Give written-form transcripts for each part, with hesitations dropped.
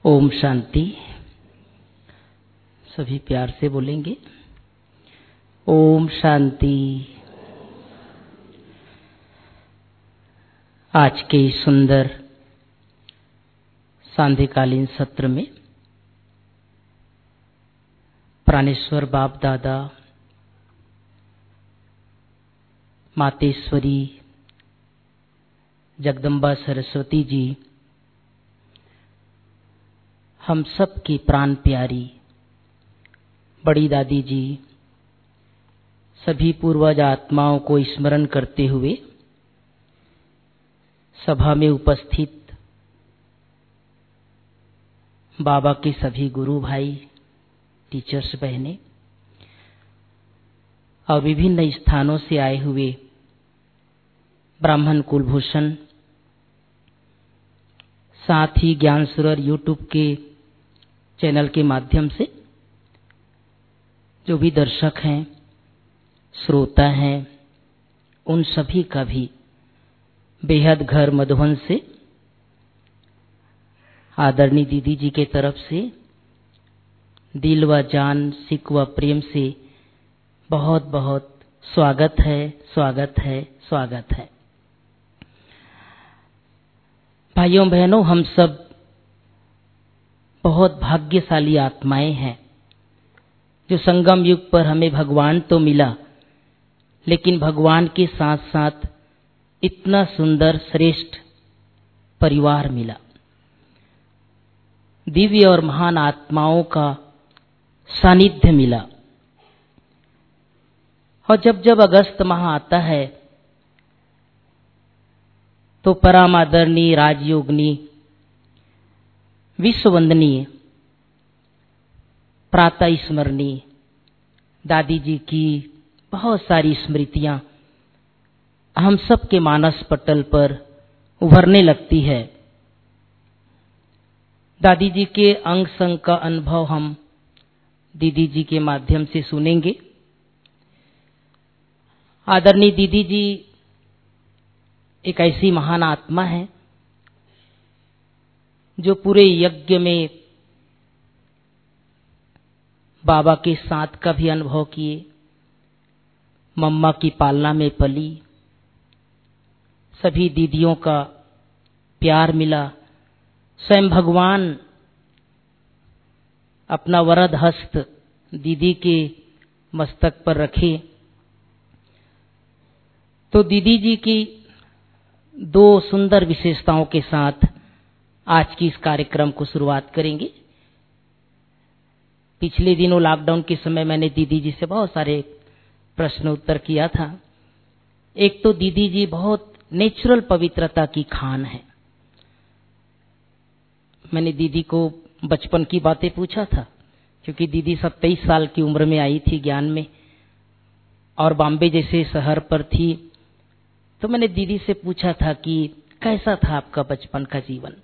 ओम शांति। सभी प्यार से बोलेंगे ओम शांति। आज के सुंदर सांध्यकालीन सत्र में प्राणेश्वर बाप दादा, मातेश्वरी जगदम्बा सरस्वती जी, हम सब की प्राण प्यारी बड़ी दादी जी, सभी पूर्वज आत्माओं को स्मरण करते हुए सभा में उपस्थित बाबा के सभी गुरु भाई, टीचर्स बहनें और विभिन्न स्थानों से आए हुए ब्राह्मण कुलभूषण, साथ ही ज्ञान सुरर यूट्यूब के चैनल के माध्यम से जो भी दर्शक हैं, श्रोता हैं, उन सभी का भी बेहद घर मधुबन से आदरणीय दीदी जी के तरफ से दिल व जान, सिक व प्रेम से बहुत बहुत स्वागत है, स्वागत है, स्वागत है। भाइयों बहनों, हम सब बहुत भाग्यशाली आत्माएं हैं जो संगम युग पर हमें भगवान तो मिला, लेकिन भगवान के साथ साथ इतना सुंदर श्रेष्ठ परिवार मिला। दिव्य और महान आत्माओं का सानिध्य मिला। और जब जब अगस्त माह आता है तो परम आदरणीय, राजयोगिनी, विश्ववंदनीय, प्रातः स्मरणीय दादी जी की बहुत सारी स्मृतियां हम सब के मानस पटल पर उभरने लगती है। दादी जी के अंग संग का अनुभव हम दीदी जी के माध्यम से सुनेंगे। आदरणीय दीदी जी एक ऐसी महान आत्मा है जो पूरे यज्ञ में बाबा के साथ का भी अनुभव किए, मम्मा की पालना में पली, सभी दीदियों का प्यार मिला। स्वयं भगवान अपना वरद हस्त दीदी के मस्तक पर रखे। तो दीदी जी की दो सुंदर विशेषताओं के साथ आज की इस कार्यक्रम को शुरुआत करेंगे। पिछले दिनों लॉकडाउन के समय मैंने दीदी जी से बहुत सारे प्रश्न उत्तर किया था। एक तो दीदी जी बहुत नेचुरल पवित्रता की खान है। मैंने दीदी को बचपन की बातें पूछा था, क्योंकि दीदी 27 साल की उम्र में आई थी ज्ञान में और बॉम्बे जैसे शहर पर थी। तो मैंने दीदी से पूछा था कि कैसा था आपका बचपन का जीवन।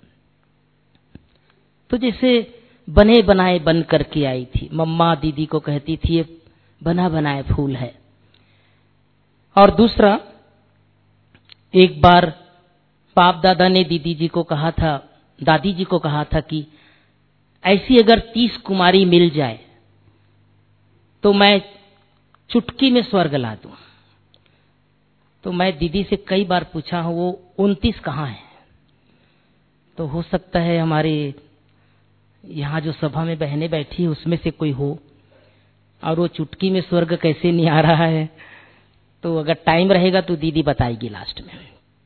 तो जैसे बने बनाए बन करके आई थी। मम्मा दीदी को कहती थी ये बना बनाए फूल है। और दूसरा, एक बार बाप दादा ने दीदी जी को कहा था, दादी जी को कहा था कि ऐसी अगर 30 कुमारी मिल जाए तो मैं चुटकी में स्वर्ग ला दूं। तो मैं दीदी से कई बार पूछा हूं वो 29 कहाँ है। तो हो सकता है हमारे यहाँ जो सभा में बहनें बैठी उसमें से कोई हो, और वो चुटकी में स्वर्ग कैसे नहीं आ रहा है। तो अगर टाइम रहेगा तो दीदी बताएगी लास्ट में।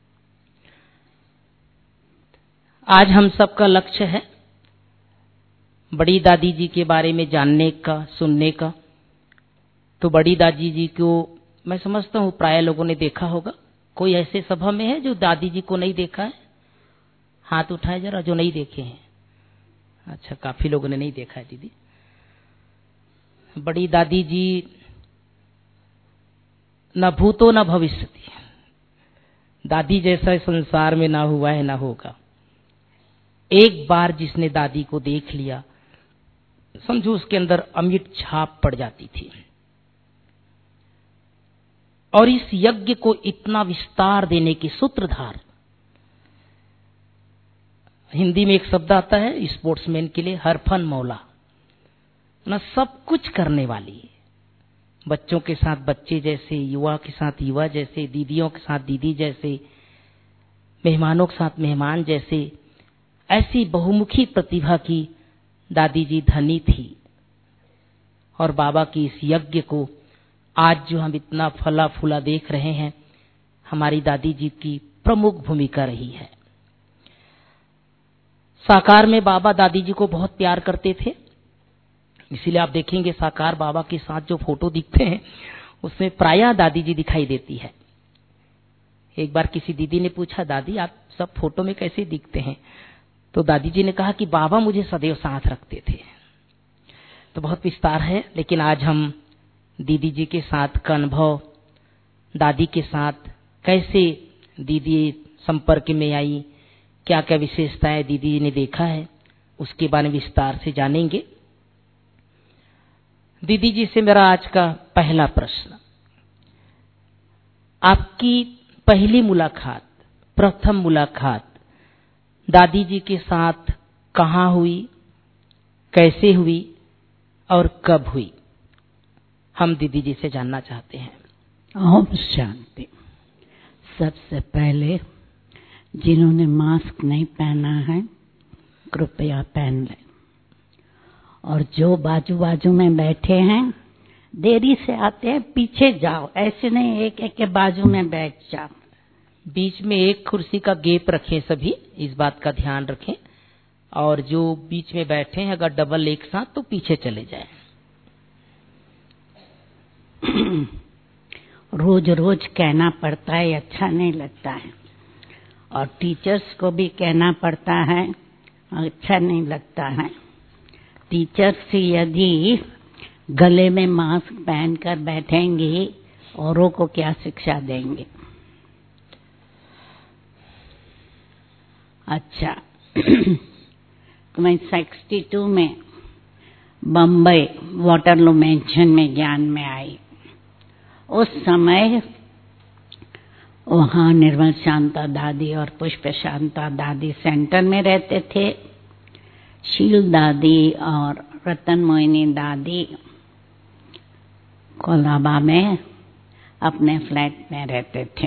आज हम सबका लक्ष्य है बड़ी दादी जी के बारे में जानने का, सुनने का। तो बड़ी दादी जी को मैं समझता हूँ प्राय लोगों ने देखा होगा। कोई ऐसे सभा में है जो दादी जी को नहीं देखा है? हाथ उठाए जरा जो नहीं देखे हैं। अच्छा, काफी लोगों ने नहीं देखा है दीदी। बड़ी दादी जी न भूतो न भविष्यति, दादी जैसा संसार में ना हुआ है ना होगा। एक बार जिसने दादी को देख लिया, समझो उसके अंदर अमिट छाप पड़ जाती थी। और इस यज्ञ को इतना विस्तार देने के सूत्रधार हिंदी में एक शब्द आता है स्पोर्ट्समैन के लिए, हरफन मौला, ना सब कुछ करने वाली। बच्चों के साथ बच्चे जैसे, युवा के साथ युवा जैसे, दीदियों के साथ दीदी जैसे, मेहमानों के साथ मेहमान जैसे, ऐसी बहुमुखी प्रतिभा की दादी जी धनी थी। और बाबा की इस यज्ञ को आज जो हम इतना फला फूला देख रहे हैं, हमारी दादी जी की प्रमुख भूमिका रही है। साकार में बाबा दादी जी को बहुत प्यार करते थे, इसीलिए आप देखेंगे साकार बाबा के साथ जो फोटो दिखते हैं उसमें प्रायः दादी जी दिखाई देती है। एक बार किसी दीदी ने पूछा, दादी आप सब फोटो में कैसे दिखते हैं? तो दादी जी ने कहा कि बाबा मुझे सदैव साथ रखते थे। तो बहुत विस्तार है, लेकिन आज हम दीदी जी के साथ का अनुभव, दादी के साथ कैसे दीदी संपर्क में आई, क्या क्या विशेषताएं दीदी ने देखा है, उसके बारे में विस्तार से जानेंगे। दीदी जी से मेरा आज का पहला प्रश्न, आपकी पहली मुलाकात, प्रथम मुलाकात दादी जी के साथ कहाँ हुई, कैसे हुई और कब हुई? हम दीदी जी से जानना चाहते हैं। ओम शांति। सबसे पहले जिन्होंने मास्क नहीं पहना है कृपया पहन लें, और जो बाजू बाजू में बैठे हैं देरी से आते हैं पीछे जाओ, ऐसे नहीं एक एक के बाजू में बैठ जाओ। बीच में एक कुर्सी का गैप रखें, सभी इस बात का ध्यान रखें। और जो बीच में बैठे हैं अगर डबल एक साथ तो पीछे चले जाएं। रोज रोज कहना पड़ता है, अच्छा नहीं लगता है, और टीचर्स को भी कहना पड़ता है, अच्छा नहीं लगता है। टीचर्स यदि गले में मास्क पहनकर बैठेंगे औरों को क्या शिक्षा देंगे? अच्छा तो मैं 62 में बम्बई वाटरलू मेंशन में ज्ञान में आई। उस समय वहाँ निर्मल शांता दादी और पुष्प शांता दादी सेंटर में रहते थे। शील दादी और रतन मोहिनी दादी कोलाबा में अपने फ्लैट में रहते थे।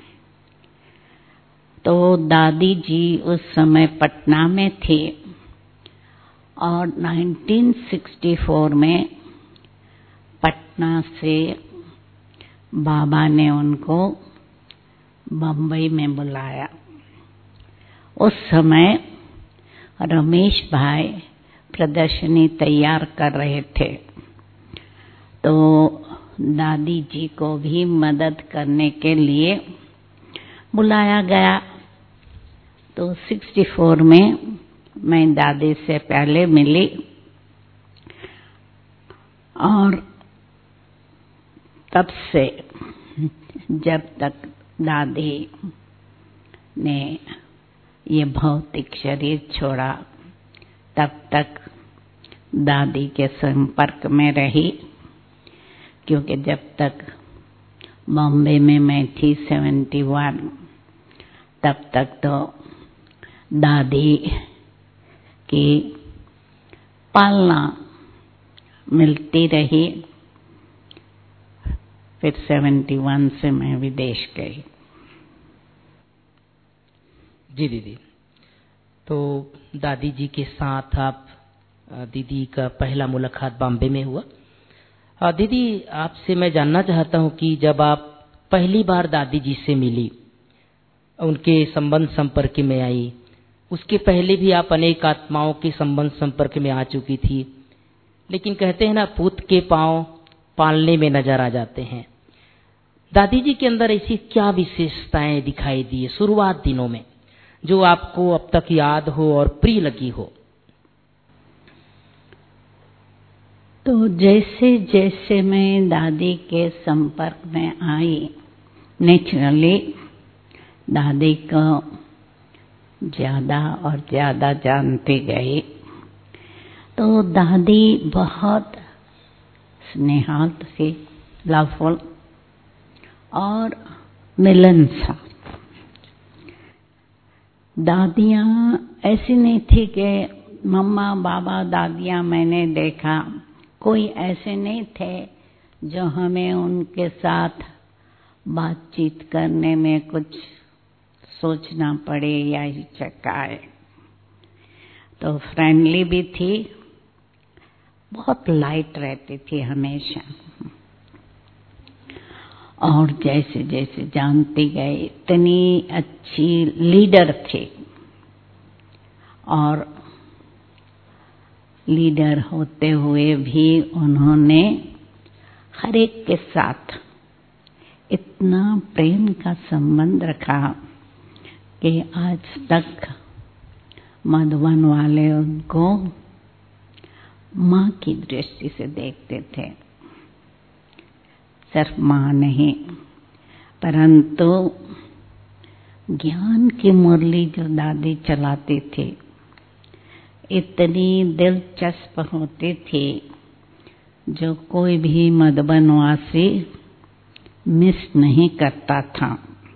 तो दादी जी उस समय पटना में थी और 1964 में पटना से बाबा ने उनको बम्बई में बुलाया। उस समय रमेश भाई प्रदर्शनी तैयार कर रहे थे, तो दादी जी को भी मदद करने के लिए बुलाया गया। तो 64 में मैं दादी से पहले मिली, और तब से जब तक दादी ने ये भौतिक शरीर छोड़ा तब तक दादी के संपर्क में रही, क्योंकि जब तक बॉम्बे में मैं थी 71 तब तक तो दादी की पालना मिलती रही। फिर 71 से मैं विदेश गई। जी दीदी, तो दादी जी के साथ आप, दीदी का पहला मुलाकात बॉम्बे में हुआ। दीदी आपसे मैं जानना चाहता हूं कि जब आप पहली बार दादी जी से मिली, उनके संबंध संपर्क में आई, उसके पहले भी आप अनेक आत्माओं के संबंध संपर्क में आ चुकी थी, लेकिन कहते हैं ना पूत के पांव पालने में नजर आ जाते हैं। दादी जी के अंदर ऐसी क्या विशेषताएं दिखाई दी शुरुआत दिनों में जो आपको अब तक याद हो और प्रिय लगी हो? तो जैसे जैसे मैं दादी के संपर्क में आई, नेचुरली दादी को ज्यादा और ज्यादा जानती गई। तो दादी बहुत स्नेहाल थी, लवफुल और मिलनसार। दादियाँ ऐसी नहीं थी कि मम्मा बाबा दादियाँ मैंने देखा, कोई ऐसे नहीं थे जो हमें उनके साथ बातचीत करने में कुछ सोचना पड़े या हिचक आए। तो फ्रेंडली भी थी, बहुत लाइट रहती थी हमेशा। और जैसे जैसे जानती गई इतनी अच्छी लीडर थी, और लीडर होते हुए भी उन्होंने हर एक के साथ इतना प्रेम का संबंध रखा कि आज तक मधुबन वाले उनको माँ की दृष्टि से देखते थे। सिर्फ माँ नहीं, परंतु ज्ञान की मुरली जो दादी चलाती थी इतनी दिलचस्प होती थी जो कोई भी मधुबनवासी मिस नहीं करता था।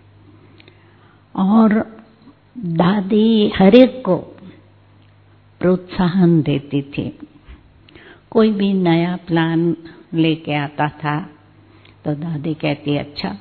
और दादी हर एक को प्रोत्साहन देती थी। कोई भी नया प्लान लेके आता था तो दादी कहती अच्छा,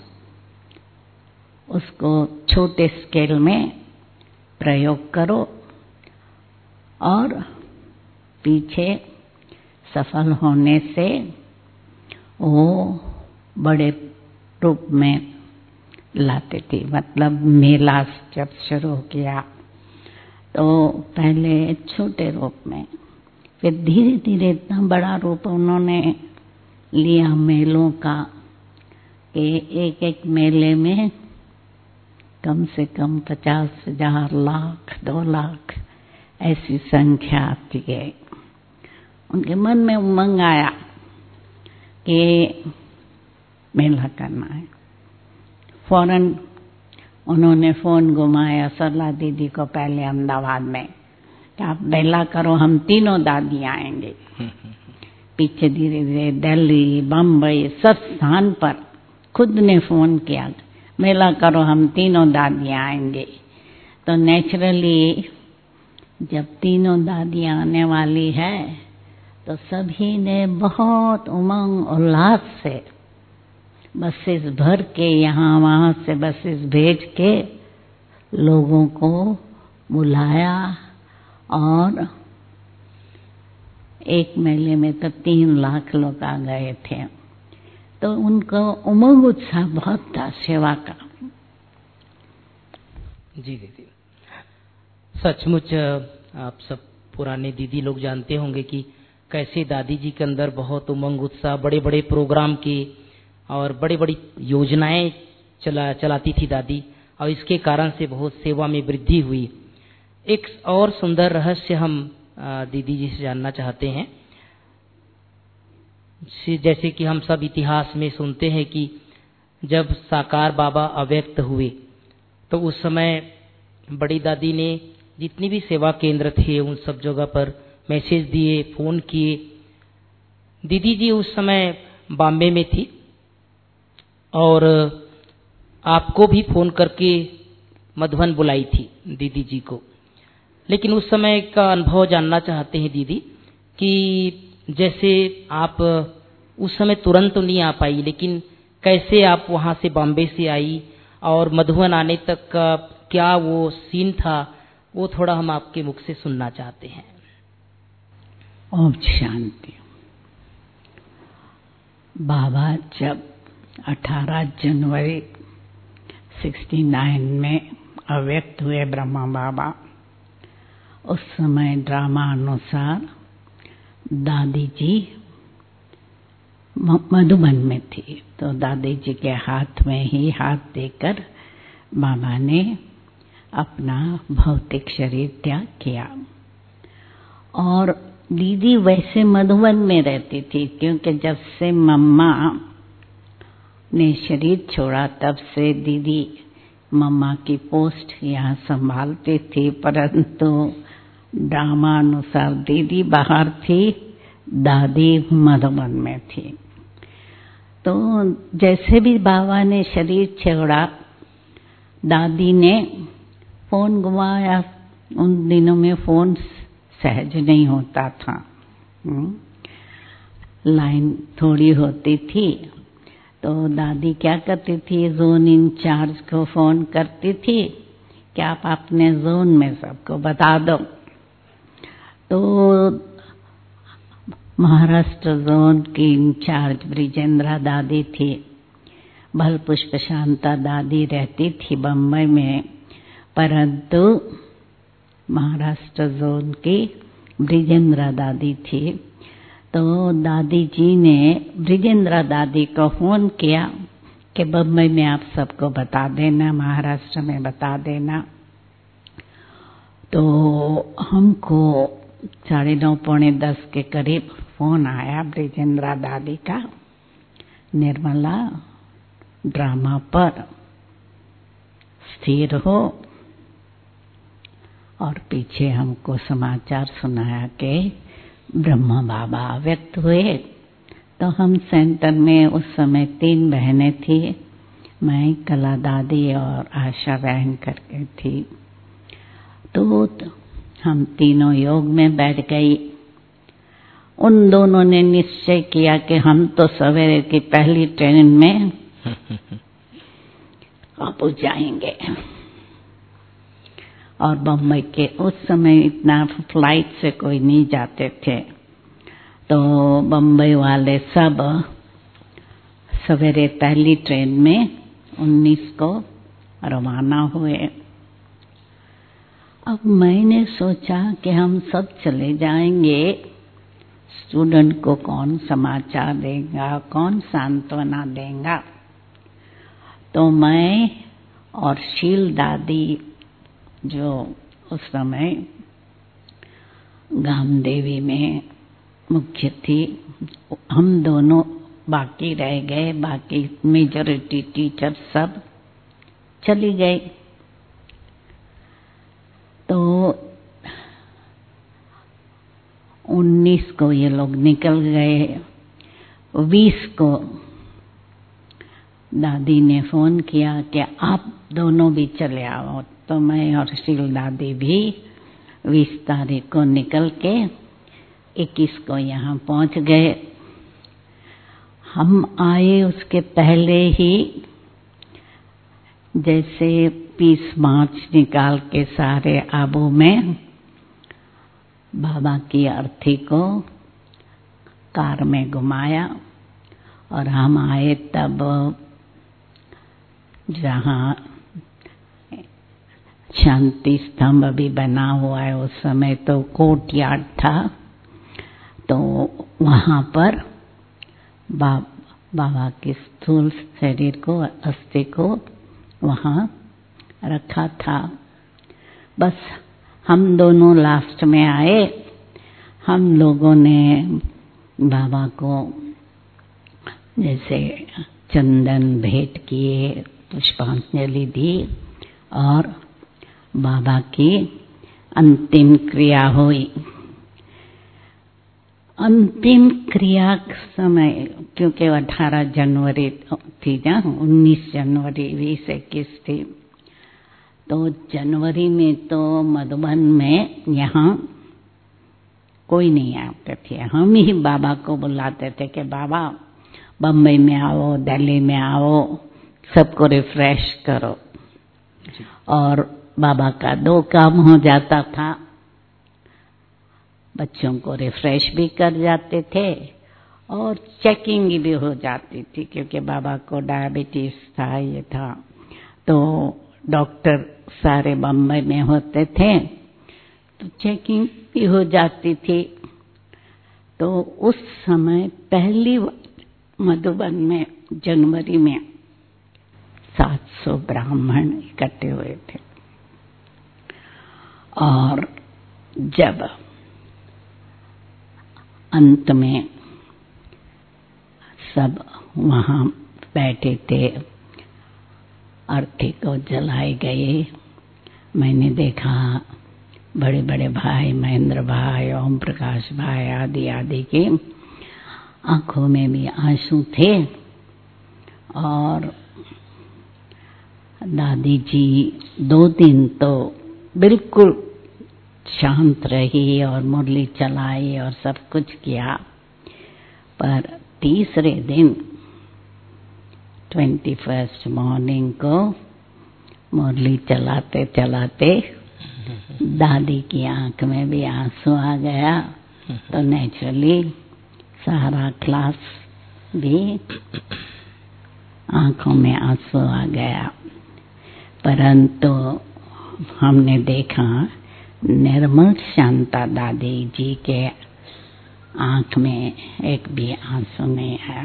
उसको छोटे स्केल में प्रयोग करो और पीछे सफल होने से वो बड़े रूप में लाते थे। मतलब मेला जब शुरू किया तो पहले छोटे रूप में, फिर धीरे धीरे इतना बड़ा रूप उन्होंने लिया मेलों का कि एक एक मेले में कम से कम 50,000 लाख 2 लाख ऐसी संख्या आती है। उनके मन में उमंग आया कि मेला करना है। फौरन उन्होंने फोन घुमाया सरला दीदी को, पहले अहमदाबाद में, कि आप मेला करो, हम तीनों दादी आएंगे। पीछे धीरे धीरे दिल्ली बम्बई सब स्थान पर खुद ने फोन किया, मेला करो, हम तीनों दादी आएंगे। तो नेचुरली जब तीनों दादियाँ आने वाली है तो सभी ने बहुत उमंग उल्लास से बसेस भर के, यहाँ वहाँ से बसेस भेज के लोगों को बुलाया। और एक मेले में तो 3 लाख लोग आ गए थे। तो उनको उमंग उत्साह बहुत था सेवा का। जी दीदी, सचमुच आप सब पुराने दीदी लोग जानते होंगे कि कैसे दादी जी के अंदर बहुत उमंग उत्साह, बड़े बड़े प्रोग्राम की और बड़ी बड़ी योजनाएं चलाती थी दादी, और इसके कारण से बहुत सेवा में वृद्धि हुई। एक और सुंदर रहस्य हम दीदी जी से जानना चाहते हैं। जैसे कि हम सब इतिहास में सुनते हैं कि जब साकार बाबा अव्यक्त हुए तो उस समय बड़ी दादी ने जितनी भी सेवा केंद्र थे उन सब जगह पर मैसेज दिए, फोन किए। दीदी जी उस समय बॉम्बे में थी और आपको भी फोन करके मधुबन बुलाई थी दीदी जी को। लेकिन उस समय का अनुभव जानना चाहते हैं दीदी कि जैसे आप उस समय तुरंत तो नहीं आ पाई, लेकिन कैसे आप वहां से बॉम्बे से आई और मधुबन आने तक का क्या वो सीन था, वो थोड़ा हम आपके मुख से सुनना चाहते हैं। ओम शांति। बाबा जब 18 जनवरी 69 में अव्यक्त हुए ब्रह्मा बाबा, उस समय ड्रामा अनुसार दादी जी मधुबन में थी। तो दादी जी के हाथ में ही हाथ देकर बाबा ने अपना भौतिक शरीर त्याग किया। और दीदी वैसे मधुबन में रहती थी, क्योंकि जब से मम्मा ने शरीर छोड़ा तब से दीदी मम्मा की पोस्ट यहाँ संभालती थी। परंतु ड्रामा अनुसार दीदी बाहर थी, दादी मधुबन में थी। तो जैसे भी बाबा ने शरीर छोड़ा, दादी ने फोन घुमाया। उन दिनों में फोन सहज नहीं होता था, लाइन थोड़ी होती थी। तो दादी क्या करती थी, जोन इंचार्ज को फोन करती थी कि आप अपने जोन में सबको बता दो। तो महाराष्ट्र जोन की इंचार्ज ब्रिजेंद्रा दादी थी, भल पुष्प शांता दादी रहती थी बम्बई में, परंतु महाराष्ट्र जोन की ब्रिजेंद्रा दादी थी। तो दादी जी ने ब्रिजेंद्रा दादी को फोन किया कि बम्बई में आप सबको बता देना, महाराष्ट्र में बता देना। तो हमको 9:30 पौने 10 के करीब फोन आया ब्रिजेंद्रा दादी का, निर्मला ड्रामा पर स्थिर हो। और पीछे हमको समाचार सुनाया कि ब्रह्मा बाबा व्यक्त हुए। तो हम सेंटर में उस समय 3 बहनें थी, मैं, कला दादी और आशा बहन करके थी। तो हम तीनों योग में बैठ गई। उन दोनों ने निश्चय किया कि हम तो सवेरे की पहली ट्रेन में अब जाएंगे। और बम्बई के उस समय इतना फ्लाइट से कोई नहीं जाते थे, तो बम्बई वाले सब सवेरे पहली ट्रेन में 19 को रवाना हुए। अब मैंने सोचा कि हम सब चले जाएंगे, स्टूडेंट को कौन समाचार देगा, कौन सांत्वना देगा। तो मैं और शील दादी जो उस समय गामदेवी में मुख्य थी, हम दोनों बाकी रह गए। बाकी मेजॉरिटी टीचर सब चली गई। तो 19 को ये लोग निकल गए। 20 को दादी ने फोन किया कि आप दोनों भी चले आओ। तो मैं और शील दादी भी 20 तारीख को निकल के 21 को यहाँ पहुँच गए। हम आए उसके पहले ही जैसे 20 मार्च निकाल के सारे आबू में बाबा की अर्थी को कार में घुमाया। और हम आए तब जहाँ शांति स्तंभ अभी बना हुआ है, उस समय तो कोर्ट यार्ड था। तो वहाँ पर बाबा के स्थूल शरीर को, अस्थि को वहाँ रखा था। बस हम दोनों लास्ट में आए। हम लोगों ने बाबा को जैसे चंदन भेंट किए, पुष्पांजलि दी और बाबा की अंतिम क्रिया हुई। अंतिम क्रिया समय, क्योंकि 18 जनवरी थी ना, 19 जनवरी 20-21 थी। तो जनवरी में तो मधुबन में यहाँ कोई नहीं आते थे। हम ही बाबा को बुलाते थे कि बाबा बम्बई में आओ, दिल्ली में आओ, सबको रिफ्रेश करो। और बाबा का 2 काम हो जाता था, बच्चों को रिफ्रेश भी कर जाते थे और चेकिंग भी हो जाती थी, क्योंकि बाबा को डायबिटीज था, ये था। तो डॉक्टर सारे बम्बई में होते थे, तो चेकिंग भी हो जाती थी। तो उस समय पहली मधुबन में जनवरी में 700 ब्राह्मण इकट्ठे हुए थे। और जब अंत में सब वहाँ बैठे थे, अर्थी को जलाए गए, मैंने देखा बड़े बड़े भाई, महेंद्र भाई, ओम प्रकाश भाई आदि आदि के आंखों में भी आंसू थे। और दादी जी 2 दिन तो बिल्कुल शांत रही और मुरली चलाई और सब कुछ किया। पर तीसरे दिन 21 मॉर्निंग को मुरली चलाते चलाते दादी की आंख में भी आंसू आ गया। तो नेचुरली सारा क्लास भी आंखों में आंसू आ गया। परंतु हमने देखा निर्मल शांता दादी जी के आंख में एक भी आंसू नहीं आया।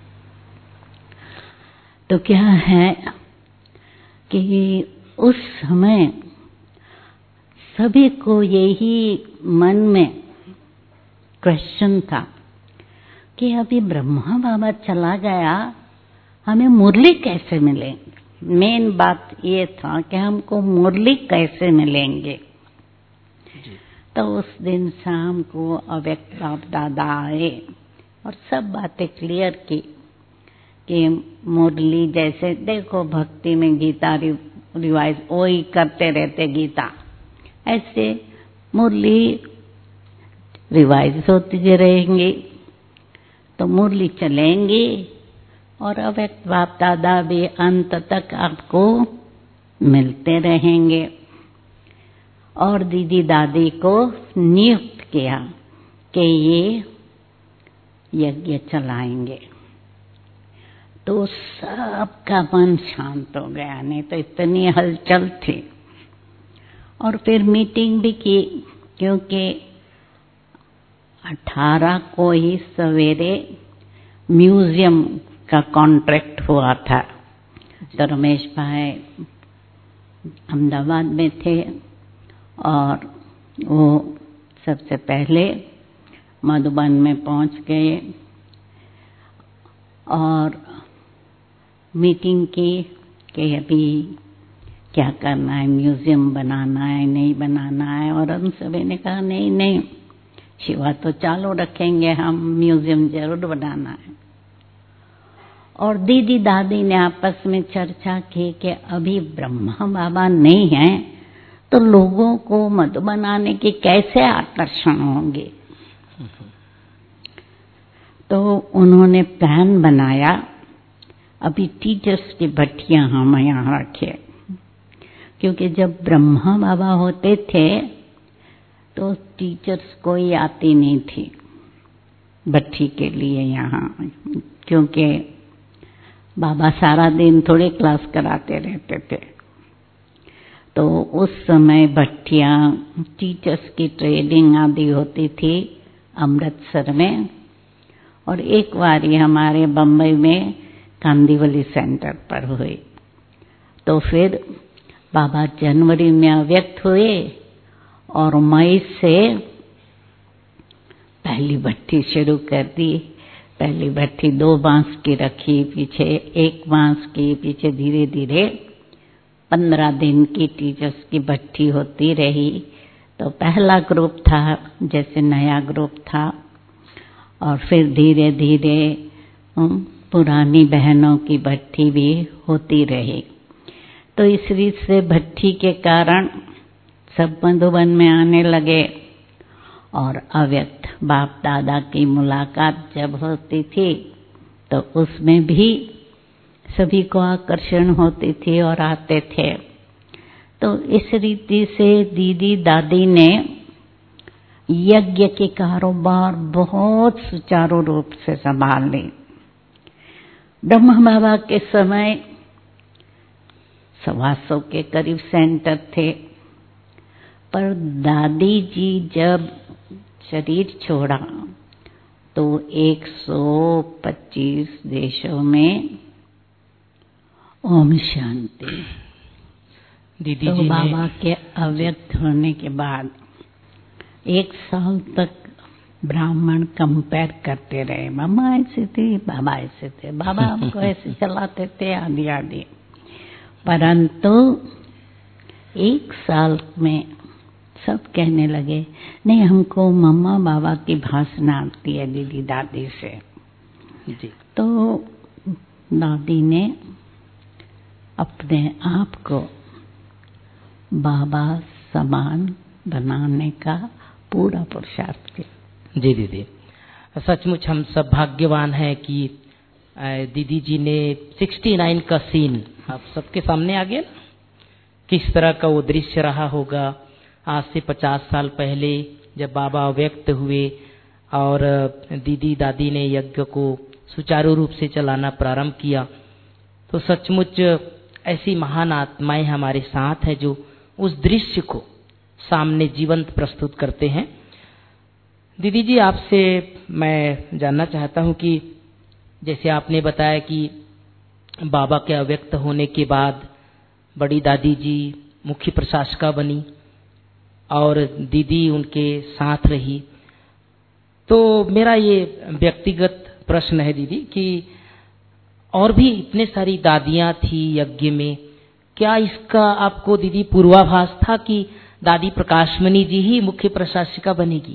तो क्या है कि उस समय सभी को यही मन में क्वेश्चन था कि अभी ब्रह्मा बाबा चला गया, हमें मुरली कैसे मिलेंगे। मेन बात ये था कि हमको मुरली कैसे मिलेंगे। तो उस दिन शाम को अव्यक्त बाप दादा आए और सब बातें क्लियर की कि मुरली जैसे देखो भक्ति में गीता रिवाइज वही करते रहते गीता, ऐसे मुरली रिवाइज होती रहेंगी तो मुरली चलेंगी और अव्यक्त बाप दादा भी अंत तक आपको मिलते रहेंगे। और दीदी दादी को नियुक्त किया कि ये यज्ञ चलाएंगे। तो सबका मन शांत हो गया, नहीं तो इतनी हलचल थी। और फिर मीटिंग भी की, क्योंकि 18 को ही सवेरे म्यूजियम का कॉन्ट्रैक्ट हुआ था। तो रमेश भाई अहमदाबाद में थे और वो सबसे पहले मधुबन में पहुंच गए और मीटिंग की कि अभी क्या करना है, म्यूजियम बनाना है नहीं बनाना है। और हम सभी ने कहा नहीं नहीं, शिवा तो चालू रखेंगे, हम म्यूजियम जरूर बनाना है। और दीदी दादी ने आपस में चर्चा की कि अभी ब्रह्मा बाबा नहीं है तो लोगों को मधुबन आने की कैसे आकर्षण होंगे। तो उन्होंने प्लान बनाया, अभी टीचर्स की भट्टियां हम यहाँ रखे, क्योंकि जब ब्रह्मा बाबा होते थे तो टीचर्स कोई आती नहीं थी भट्टी के लिए यहाँ, क्योंकि बाबा सारा दिन थोड़े क्लास कराते रहते थे। तो उस समय भट्टियां टीचर्स की ट्रेनिंग आदि होती थी अमृतसर में, और एक बार ही हमारे बम्बई में कांदीवली सेंटर पर हुई। तो फिर बाबा जनवरी में अव्यक्त हुए और मई से पहली भट्टी शुरू कर दी। पहली भट्टी 2 बांस की रखी, पीछे 1 बांस की, पीछे धीरे धीरे 15 दिन की टीचर्स की भट्टी होती रही। तो पहला ग्रुप था, जैसे नया ग्रुप था, और फिर धीरे धीरे पुरानी बहनों की भट्टी भी होती रही। तो इस रीत से भट्टी के कारण सब मधुबन में आने लगे। और अव्यक्त बाप दादा की मुलाकात जब होती थी तो उसमें भी सभी को आकर्षण होती थी और आते थे। तो इस रीति से दीदी दादी ने यज्ञ के कारोबार बहुत सुचारू रूप से संभाल ली। ब्रह्मा बाबा के समय 125 के करीब सेंटर थे, पर दादी जी जब शरीर छोड़ा तो 125 देशों में ओम शांति। दीदी तो जी बाबा के अव्यक्त होने के बाद 1 साल तक ब्राह्मण कंपेयर करते रहे, मामा ऐसे थे, बाबा ऐसे थे, बाबा हमको ऐसे चलाते थे आदि आदि। परंतु 1 साल में सब कहने लगे नहीं, हमको मम्मा बाबा की भाषा आती है दीदी दादी से जी। तो दादी ने अपने आप को बाबा सामान बनाने का पूरा पुरुषार्थ किया। जी दीदी, सचमुच हम सब भाग्यवान हैं कि दीदी जी ने 69 का सीन आप सबके सामने आ गया ना, किस तरह का वो दृश्य रहा होगा आज से 50 साल पहले जब बाबा व्यक्त हुए और दीदी दादी ने यज्ञ को सुचारू रूप से चलाना प्रारंभ किया। तो सचमुच ऐसी महान आत्माएं हमारे साथ हैं जो उस दृश्य को सामने जीवंत प्रस्तुत करते हैं। दीदी जी, आपसे मैं जानना चाहता हूं कि जैसे आपने बताया कि बाबा के अव्यक्त होने के बाद बड़ी दादी जी मुख्य प्रशासिका बनी और दीदी उनके साथ रही, तो मेरा ये व्यक्तिगत प्रश्न है दीदी कि और भी इतने सारी दादियां थी यज्ञ में, क्या इसका आपको दीदी पूर्वाभास था कि दादी प्रकाशमणि जी ही मुख्य प्रशासिका बनेगी?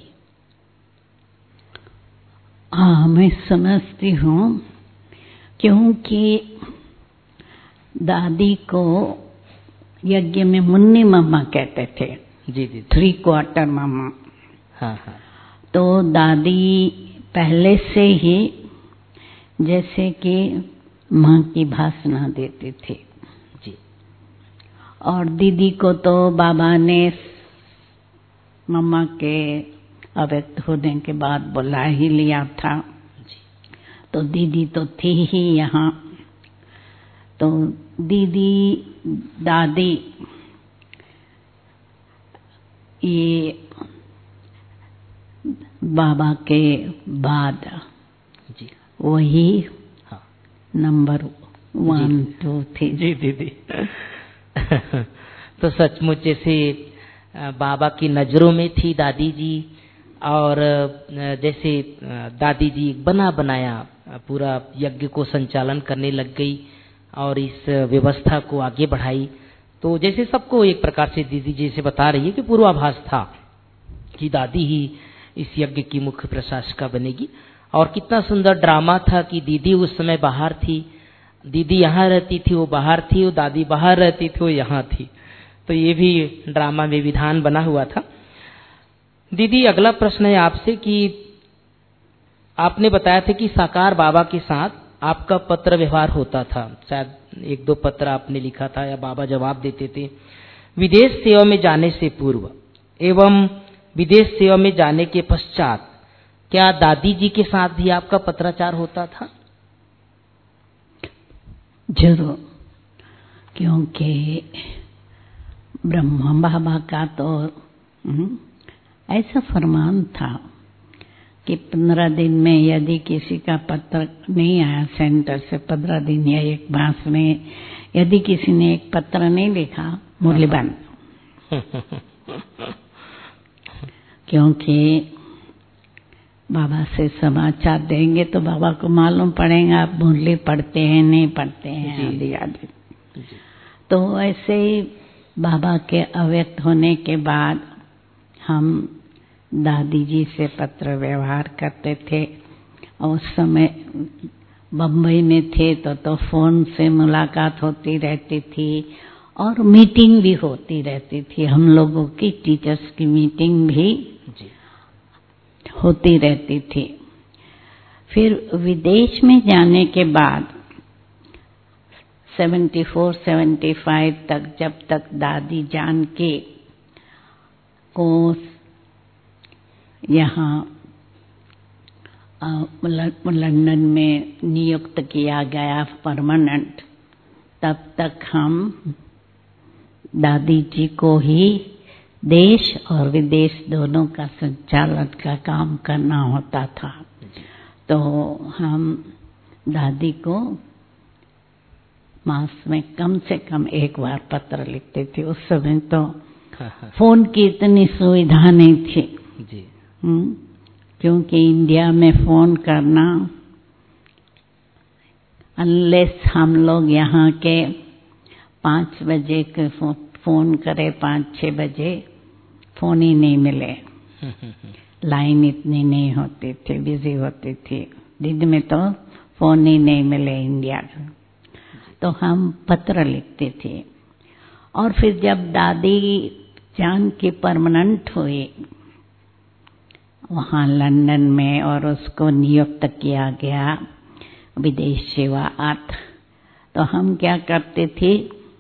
हाँ, मैं समझती हूँ, क्योंकि दादी को यज्ञ में मुन्नी मम्मा कहते थे। जी दीदी, 3/4 मम्मा। हाँ हाँ। तो दादी पहले से ही जैसे कि माँ की भाषणा देती थी जी, और दीदी को तो बाबा ने मम्मा के अव्यक्त होने के बाद बुला ही लिया था जी। तो दीदी तो थी ही यहाँ। तो दीदी दादी ये बाबा के बाद जी वही हाँ नंबर 1 2 थी। जी दीदी। तो सचमुच जैसे बाबा की नजरों में थी दादी जी, और जैसे दादी जी बना बनाया पूरा यज्ञ को संचालन करने लग गई और इस व्यवस्था को आगे बढ़ाई। तो जैसे सबको एक प्रकार से दीदी जी से बता रही है कि पूर्वाभास था कि दादी ही इस यज्ञ की मुख्य प्रशासिका बनेगी। और कितना सुंदर ड्रामा था कि दीदी उस समय बाहर थी, दीदी यहाँ रहती थी, वो बाहर थी, वो दादी बाहर रहती थी, वो यहाँ थी। तो ये भी ड्रामा में विधान बना हुआ था। दीदी, अगला प्रश्न है आपसे कि आपने बताया था कि साकार बाबा के साथ आपका पत्र व्यवहार होता था, शायद 1-2 पत्र आपने लिखा था या बाबा जवाब देते थे। विदेश सेवा में जाने से पूर्व एवं विदेश सेवा में जाने के पश्चात क्या दादी जी के साथ भी आपका पत्राचार होता था? जरूर, क्योंकि ब्रह्मा बाबा का तो ऐसा फरमान था कि 15 दिन में यदि किसी का पत्र नहीं आया सेंटर से, 15 दिन या 1 मास में यदि किसी ने एक पत्र नहीं लिखा, मुरली बंद। क्योंकि बाबा से समाचार देंगे तो बाबा को मालूम पड़ेगा आप मुरली पढ़ते हैं नहीं पढ़ते हैं आदि आदि। तो ऐसे ही बाबा के अव्यक्त होने के बाद हम दादी जी से पत्र व्यवहार करते थे। और उस समय बम्बई में थे तो फोन से मुलाकात होती रहती थी और मीटिंग भी होती रहती थी। हम लोगों की टीचर्स की मीटिंग भी होती रहती थी। फिर विदेश में जाने के बाद 74-75 तक, जब तक दादी जानकी को यहाँ लंदन में नियुक्त किया गया परमानेंट, तब तक हम दादी जी को ही देश और विदेश दोनों का संचालन का काम करना होता था। तो हम दादी को मास में कम से कम 1 बार पत्र लिखते थे। उस समय तो फोन की इतनी सुविधा नहीं थी जी। क्योंकि इंडिया में फोन करना, अनलेस हम लोग यहाँ के 5 बजे के फोन करे, 5-6 बजे फोन ही नहीं मिले। लाइन इतनी नहीं होती थी, बिजी होती थी। दिन में तो फोन ही नहीं मिले इंडिया। तो हम पत्र लिखते थे। और फिर जब दादी जानकी परमानेंट हुई वहाँ लंदन में और उसको नियुक्त किया गया विदेश सेवार्थ। तो हम क्या करते थे,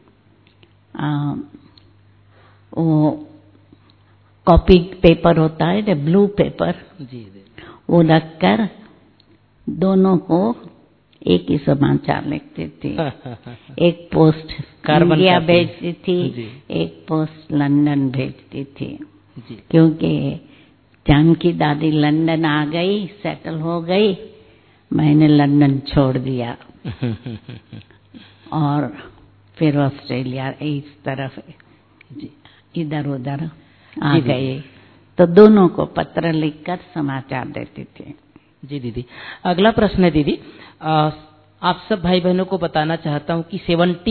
वो कॉपी पेपर होता है, ब्लू पेपर, वो रखकर दोनों को एक ही समाचार लिखते थे। एक पोस्ट इंडिया भेजती थी, एक पोस्ट लंदन भेजती थी, क्योंकि जानकी दादी लंदन आ गई, सेटल हो गई, मैंने लंदन छोड़ दिया और फिर ऑस्ट्रेलिया इस तरफ इधर उधर आ गए। तो दोनों को पत्र लिखकर समाचार देते थे। जी दीदी, अगला प्रश्न है दीदी, आप सब भाई बहनों को बताना चाहता हूं कि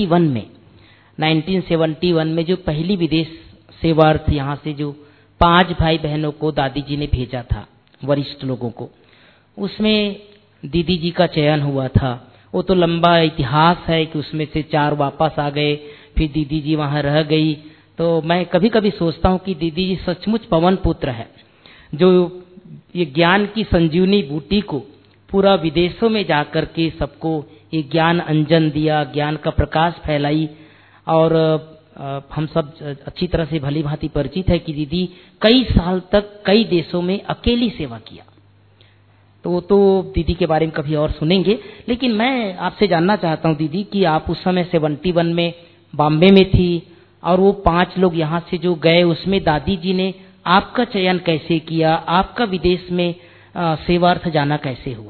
1971 में जो पहली विदेश सेवार्थ यहाँ से जो 5 भाई बहनों को दादी जी ने भेजा था, वरिष्ठ लोगों को, उसमें दीदी जी का चयन हुआ था। वो तो लंबा इतिहास है कि उसमें से 4 वापस आ गए, फिर दीदी जी वहां रह गई। तो मैं कभी कभी सोचता हूँ कि दीदी जी सचमुच पवन पुत्र है, जो ये ज्ञान की संजीवनी बूटी को पूरा विदेशों में जाकर के सबको ये ज्ञान अंजन दिया, ज्ञान का प्रकाश फैलाई। और हम सब अच्छी तरह से भली भांति परिचित है कि दीदी कई साल तक कई देशों में अकेली सेवा किया। तो वो तो दीदी के बारे में कभी और सुनेंगे, लेकिन मैं आपसे जानना चाहता हूँ दीदी कि आप उस समय 71 में बॉम्बे में थी और वो 5 लोग यहाँ से जो गए, उसमें दादी जी ने आपका चयन कैसे किया, आपका विदेश में सेवार्थ जाना कैसे हुआ?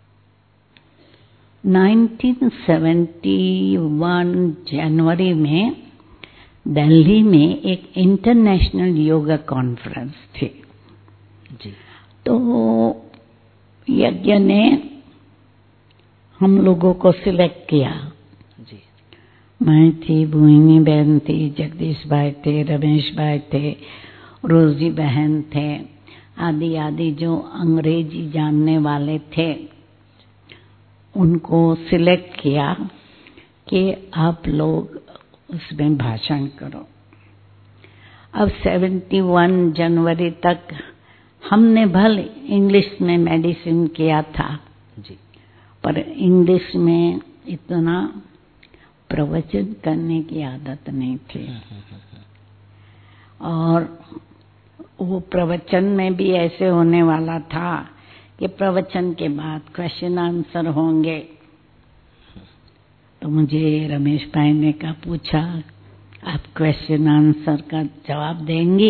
1971 जनवरी में दिल्ली में एक इंटरनेशनल योगा कॉन्फ्रेंस थी जी। तो यज्ञ ने हम लोगों को सिलेक्ट किया जी। मैं थी, भूमिनी बहन थी, जगदीश भाई थे, रमेश भाई थे, रोजी बहन थे, आदि आदि जो अंग्रेजी जानने वाले थे, उनको सिलेक्ट किया कि आप लोग उसमें भाषण करो। अब 71 जनवरी तक हमने भले इंग्लिश में मेडिसिन किया था जी, पर इंग्लिश में इतना प्रवचन करने की आदत नहीं थी। और वो प्रवचन में भी ऐसे होने वाला था कि प्रवचन के बाद क्वेश्चन आंसर होंगे। तो मुझे रमेश भाई ने कहा, पूछा आप क्वेश्चन आंसर का जवाब देंगी?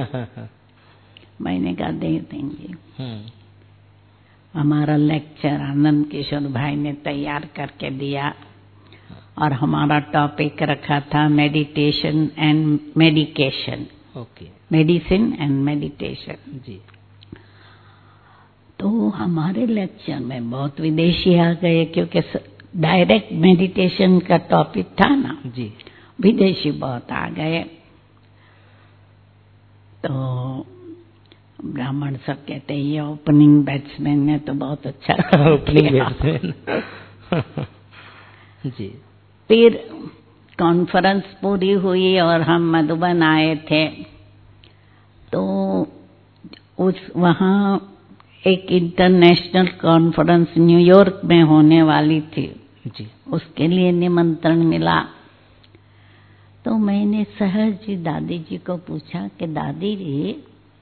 मैंने कहा दे देंगे। हमारा लेक्चर आनंद किशोर भाई ने तैयार करके दिया और हमारा टॉपिक रखा था meditation and medication. Okay, medicine and meditation जी। तो हमारे लेक्चर में बहुत विदेशी आ गए, क्योंकि डायरेक्ट मेडिटेशन का टॉपिक था ना जी। विदेशी बहुत आ गए। तो ब्राह्मण सब कहते हैं ये ओपनिंग बैट्समैन ने तो बहुत अच्छा ओपनिंग बैट्समैन जी। फिर कॉन्फ्रेंस पूरी हुई और हम मधुबन आए थे। तो वहाँ एक इंटरनेशनल कॉन्फ्रेंस न्यूयॉर्क में होने वाली थी जी। उसके लिए निमंत्रण मिला। तो मैंने सहज जी दादी जी को पूछा कि दादी जी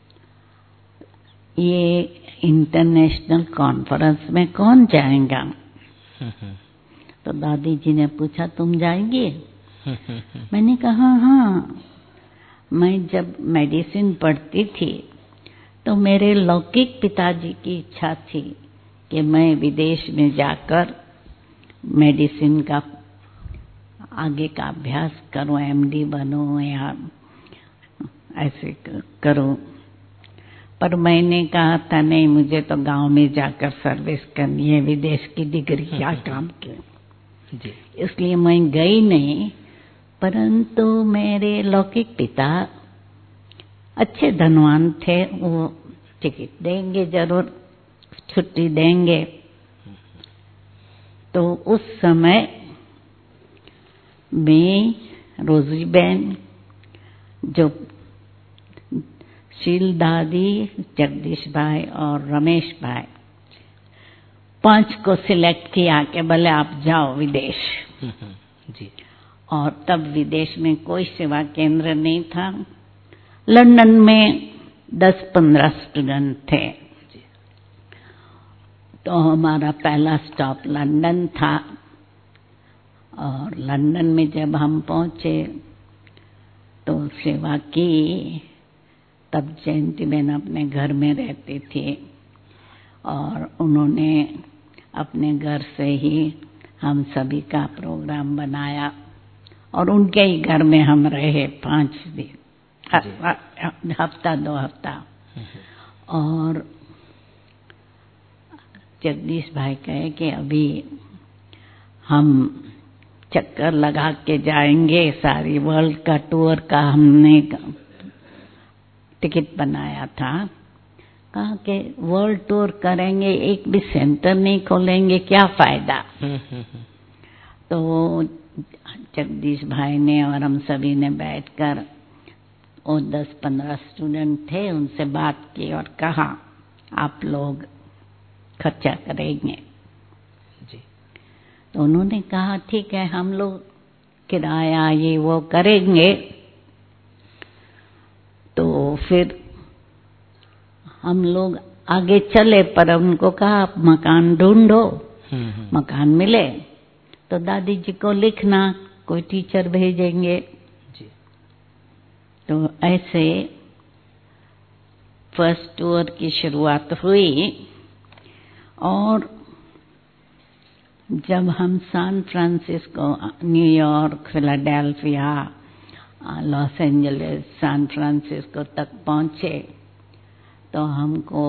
ये इंटरनेशनल कॉन्फ्रेंस में कौन जाएगा? तो दादी जी ने पूछा तुम जाएंगी? मैंने कहा हाँ। मैं जब मेडिसिन पढ़ती थी तो मेरे लौकिक पिताजी की इच्छा थी कि मैं विदेश में जाकर मेडिसिन का आगे का अभ्यास करूं, एमडी बनूं या ऐसे करूं। पर मैंने कहा था नहीं, मुझे तो गांव में जाकर सर्विस करनी है, विदेश की डिग्री क्या काम की। इसलिए मैं गई नहीं। परंतु मेरे लौकिक पिता अच्छे धनवान थे, वो टिकट देंगे, जरूर छुट्टी देंगे। तो उस समय मैं रोजी बहन जो शील दादी, जगदीश भाई और रमेश भाई 5 को सिलेक्ट किया कि भले आप जाओ विदेश। जी। और तब विदेश में कोई सेवा केंद्र नहीं था। लंदन में 10-15 स्टूडेंट थे। तो हमारा पहला स्टॉप लंदन था। और लंदन में जब हम पहुंचे तो सेवा की। तब जयंती बहन अपने घर में रहती थी और उन्होंने अपने घर से ही हम सभी का प्रोग्राम बनाया और उनके ही घर में हम रहे 5 दिन, हफ्ता 2 हफ्ता। और जगदीश भाई कहे कि अभी हम चक्कर लगा के जाएंगे, सारी वर्ल्ड का टूर का हमने टिकट बनाया था। कहा कि वर्ल्ड टूर करेंगे, एक भी सेंटर नहीं खोलेंगे, क्या फायदा। तो जगदीश भाई ने और हम सभी ने बैठकर, वो 10-15 स्टूडेंट थे, उनसे बात की और कहा आप लोग खर्चा करेंगे। जी। तो उन्होंने कहा ठीक है, हम लोग किराया ये वो करेंगे। तो फिर हम लोग आगे चले, पर उनको कहा आप मकान ढूंढो। मकान मिले तो दादी जी को लिखना, कोई टीचर भेजेंगे। जी। तो ऐसे फर्स्ट टूर की शुरुआत हुई। और जब हम San Francisco, New York, Philadelphia, Los Angeles, San Francisco तक पहुंचे तो हमको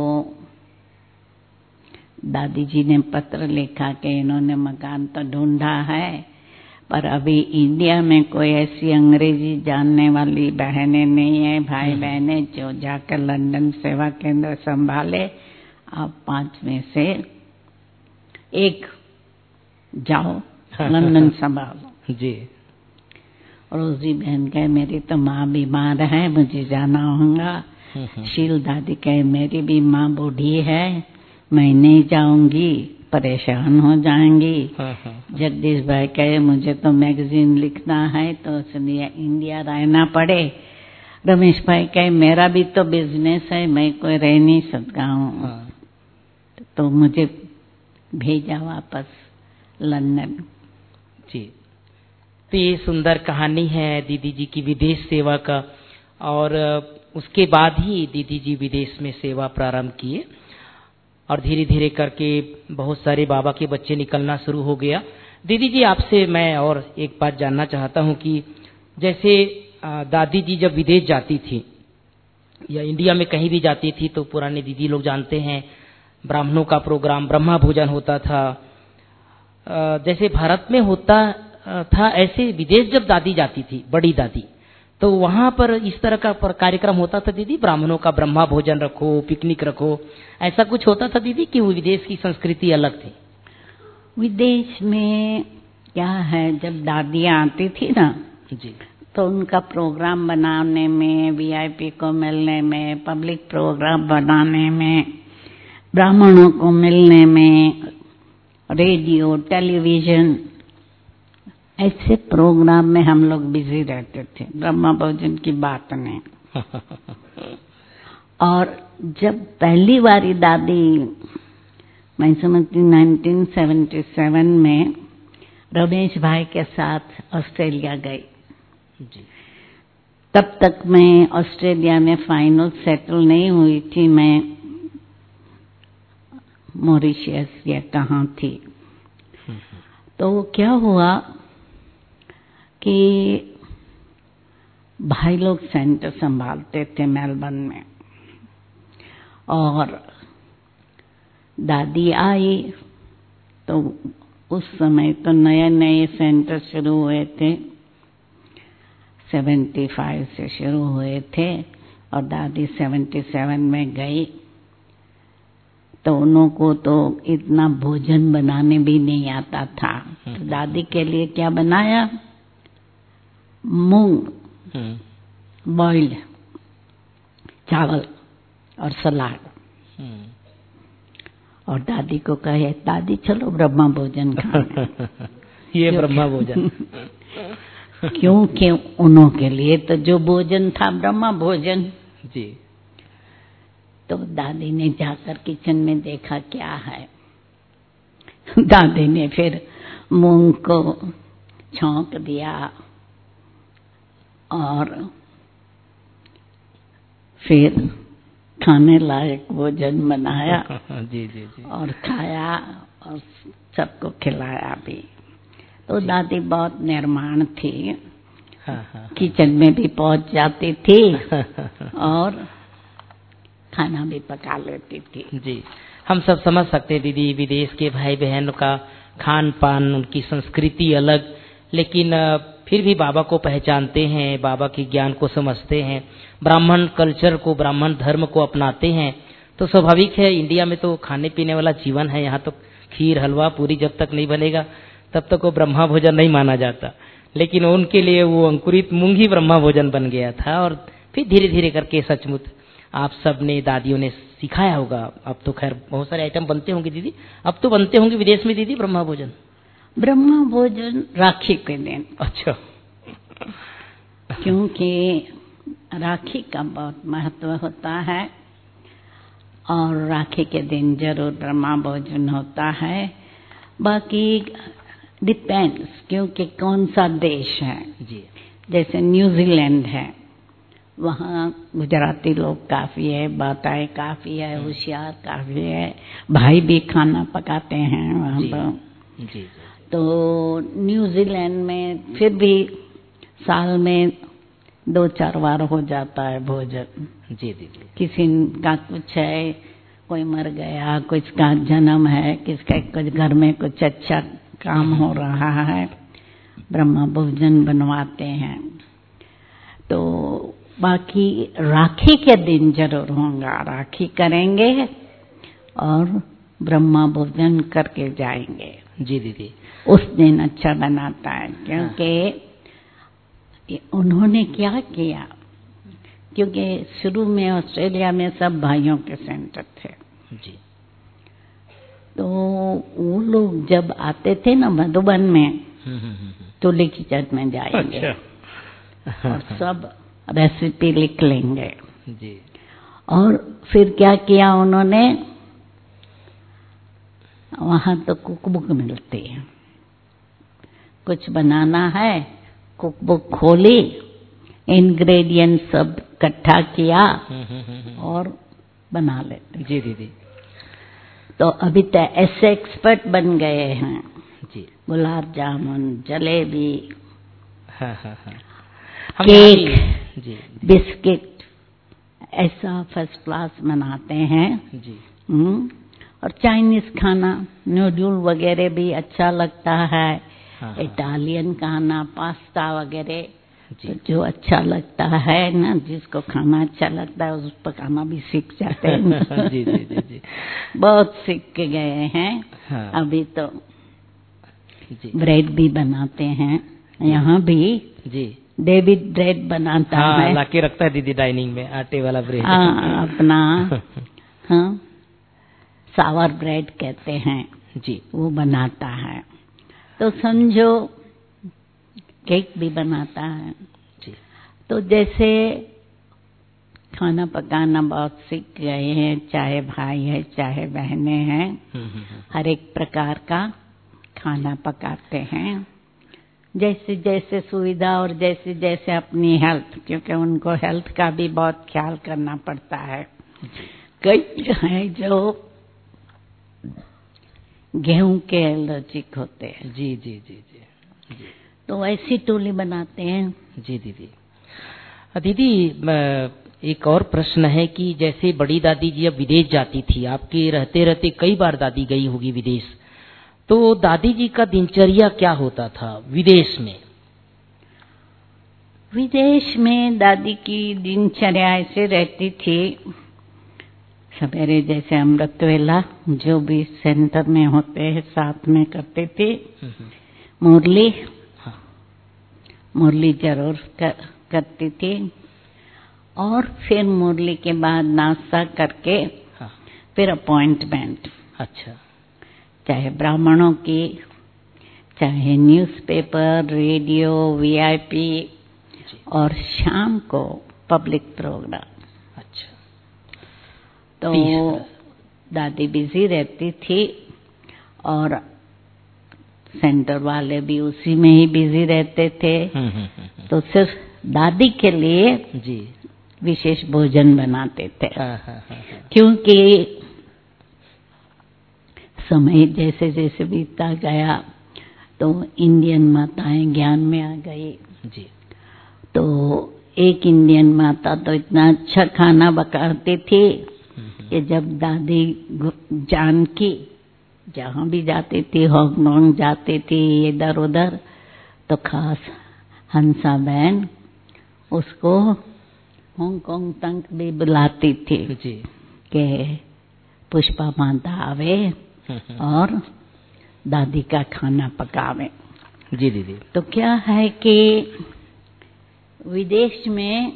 दादी जी ने पत्र लिखा कि इन्होंने मकान तो ढूंढा है, पर अभी इंडिया में कोई ऐसी अंग्रेजी जानने वाली बहनें नहीं है, भाई बहनें जो जाकर लंदन सेवा केंद्र संभाले। आप 5 में से एक जाओ, लंदन संभालो। जी। रोजी बहन कहे मेरी तो माँ बीमार है, मुझे जाना होगा। शील दादी कहे मेरी भी माँ बूढ़ी है, मैं नहीं जाऊंगी, परेशान हो जाएंगी। जगदीश भाई कहे मुझे तो मैगजीन लिखना है, तो इसलिए इंडिया रहना पड़े। रमेश भाई कहे मेरा भी तो बिजनेस है, मैं कोई रह नहीं सकता हूँ। तो मुझे भेजा वापस लंदन। जी। तो ये सुंदर कहानी है दीदी जी की विदेश सेवा का। और उसके बाद ही दीदी जी विदेश में सेवा प्रारंभ किए और धीरे धीरे करके बहुत सारे बाबा के बच्चे निकलना शुरू हो गया। दीदी जी, आपसे मैं और एक बात जानना चाहता हूं कि जैसे दादी जी जब विदेश जाती थी या इंडिया में कहीं भी जाती थी तो पुराने दीदी लोग जानते हैं ब्राह्मणों का प्रोग्राम, ब्रह्मा भोजन होता था। जैसे भारत में होता था, ऐसे विदेश जब दादी जाती थी, बड़ी दादी, तो वहां पर इस तरह का कार्यक्रम होता था दीदी, ब्राह्मणों का ब्रह्मा भोजन रखो, पिकनिक रखो, ऐसा कुछ होता था दीदी कि वो विदेश की संस्कृति अलग थी? विदेश में क्या है, जब दादियाँ आती थी ना जी, तो उनका प्रोग्राम बनाने में, वीआईपी को मिलने में, पब्लिक प्रोग्राम बनाने में, ब्राह्मणों को मिलने में, रेडियो, टेलीविजन, ऐसे प्रोग्राम में हम लोग बिजी रहते थे, ब्रह्मा भोजन की बात नहीं। और जब पहली बारी दादी, मैं समझती 1977 में रमेश भाई के साथ ऑस्ट्रेलिया गई। जी। तब तक मैं ऑस्ट्रेलिया में फाइनल सेटल नहीं हुई थी, मैं मॉरिशस या कहाँ थी। तो क्या हुआ कि भाई लोग सेंटर संभालते थे मेलबर्न में, और दादी आई तो उस समय तो नए नए सेंटर शुरू हुए थे, 75 से शुरू हुए थे, और दादी 77 में गई। तो उन्हों को तो इतना भोजन बनाने भी नहीं आता था। तो दादी के लिए क्या बनाया, मूंग बॉइल्ड, चावल और सलाद। और दादी को कहे, दादी चलो ब्रह्मा भोजन खाने। ये ब्रह्मा भोजन क्योंकि उन्हों के लिए तो जो भोजन था ब्रह्मा भोजन। जी। तो दादी ने जाकर किचन में देखा क्या है। दादी ने फिर मूंग को छौंक दिया और फिर खाने लायक भोजन बनाया। जी जी जी। और खाया और सबको खिलाया भी। तो दादी बहुत निर्माण थी। हाँ। किचन में भी पहुंच जाती थी और खाना भी पका लेती थी। जी, हम सब समझ सकते हैं दीदी, विदेश के भाई बहनों का खान पान, उनकी संस्कृति अलग, लेकिन फिर भी बाबा को पहचानते हैं, बाबा के ज्ञान को समझते हैं, ब्राह्मण कल्चर को, ब्राह्मण धर्म को अपनाते हैं। तो स्वाभाविक है, इंडिया में तो खाने पीने वाला जीवन है। यहाँ तो खीर हलवा पूरी जब तक नहीं बनेगा तब तक वो ब्रह्मा भोजन नहीं माना जाता। लेकिन उनके लिए वो अंकुरित मूंग ही ब्रह्मा भोजन बन गया था। और फिर धीरे धीरे करके सचमुच आप सब ने, दादियों ने सिखाया होगा। अब तो खैर बहुत सारे आइटम बनते होंगे दीदी, अब तो बनते होंगे विदेश में दीदी ब्रह्मा भोजन। ब्रह्मा भोजन राखी के दिन। अच्छा। क्योंकि राखी का बहुत महत्व होता है और राखी के दिन जरूर ब्रह्मा भोजन होता है। बाकी डिपेंड्स, क्योंकि कौन सा देश है। जी। जैसे न्यूजीलैंड है, वहाँ गुजराती लोग काफी है, बाताएं काफी है, होशियार काफी है, भाई भी खाना पकाते हैं वहाँ पर। जी। तो न्यूजीलैंड में फिर भी साल में 2-4 बार हो जाता है भोजन। जी दीदी। किसी का कुछ है, कोई मर गया, कुछ का जन्म है, किसका कुछ घर में कुछ अच्छा काम हो रहा है, ब्रह्मा भोजन बनवाते हैं। तो बाकी राखी के दिन जरूर होगा, राखी करेंगे और ब्रह्मा भोजन करके जाएंगे। जी दीदी। उस दिन अच्छा बनाता है, क्योंकि उन्होंने क्या किया, क्योंकि शुरू में ऑस्ट्रेलिया में सब भाइयों के सेंटर थे। जी। तो वो लोग जब आते थे ना मधुबन में, तो किचन में जाएंगे। अच्छा। और सब रेसिपी लिख लेंगे। जी। और फिर क्या किया उन्होंने, वहां तो कुकबुक मिलती है, कुछ बनाना है, कुकबुक खोली, इंग्रेडिएंट सब इकट्ठा किया और बना लेते। जी दीदी। तो अभी तो ऐसे एक्सपर्ट बन गए हैं। जी। गुलाब जामुन, जलेबी, हाँ। केक, जी। बिस्किट, ऐसा फर्स्ट क्लास बनाते हैं। जी। और चाइनीज खाना, नूडल वगैरह भी अच्छा लगता है। हाँ। इटालियन खाना, पास्ता वगैरह, जी। तो जो अच्छा लगता है ना, जिसको खाना अच्छा लगता है उस पकाना भी सीख जाते हैं। जी जी जी जी। बहुत सीख के गए हैं। हाँ। अभी तो जी। ब्रेड भी बनाते हैं यहाँ भी। जी। डेविड ब्रेड बनाता हाँ, है, लाके रखता है दीदी डाइनिंग में, आटे वाला ब्रेड। अपना हाँ, सावर ब्रेड कहते हैं जी। वो बनाता है। तो समझो केक भी बनाता है। जी। तो जैसे खाना पकाना बहुत सीख गए हैं, चाहे भाई है चाहे बहनें हैं, हर एक प्रकार का खाना पकाते हैं। जैसे जैसे सुविधा और जैसे जैसे अपनी हेल्थ, क्योंकि उनको हेल्थ का भी बहुत ख्याल करना पड़ता है। कई हैं जो गेहूं के एलर्जिक होते हैं। जी जी जी जी जी। तो ऐसी टोली बनाते हैं। जी दीदी। दीदी, एक और प्रश्न है कि जैसे बड़ी दादी जी अब विदेश जाती थी, आपके रहते रहते कई बार दादी गई होगी विदेश, तो दादी जी का दिनचर्या क्या होता था विदेश में? विदेश में दादी की दिनचर्या ऐसे रहती थी, सवेरे जैसे अमृत वेला जो भी सेंटर में होते हैं साथ में करते थे। मुरली, हाँ। मुरली जरूर करती थी। और फिर मुरली के बाद नाश्ता करके हाँ। फिर अपॉइंटमेंट, अच्छा। चाहे ब्राह्मणों की, चाहे न्यूज़पेपर, रेडियो, वीआईपी, और शाम को पब्लिक प्रोग्राम। अच्छा। तो दादी बिजी रहती थी और सेंटर वाले भी उसी में ही बिजी रहते थे। तो सिर्फ दादी के लिए जी विशेष भोजन बनाते थे। हाँ। क्योंकि समय जैसे जैसे बीतता गया तो इंडियन माताएं ज्ञान में आ गई। जी। तो एक इंडियन माता तो इतना अच्छा खाना पकाती थी कि जब दादी जानकी जहाँ भी जाती थी, हांगकांग जाती थी, इधर उधर, तो खास हंसा बहन उसको हांगकांग तक भी बुलाती थी जी। कि पुष्पा माता आवे और दादी का खाना पकावे। जी दीदी। तो क्या है कि विदेश में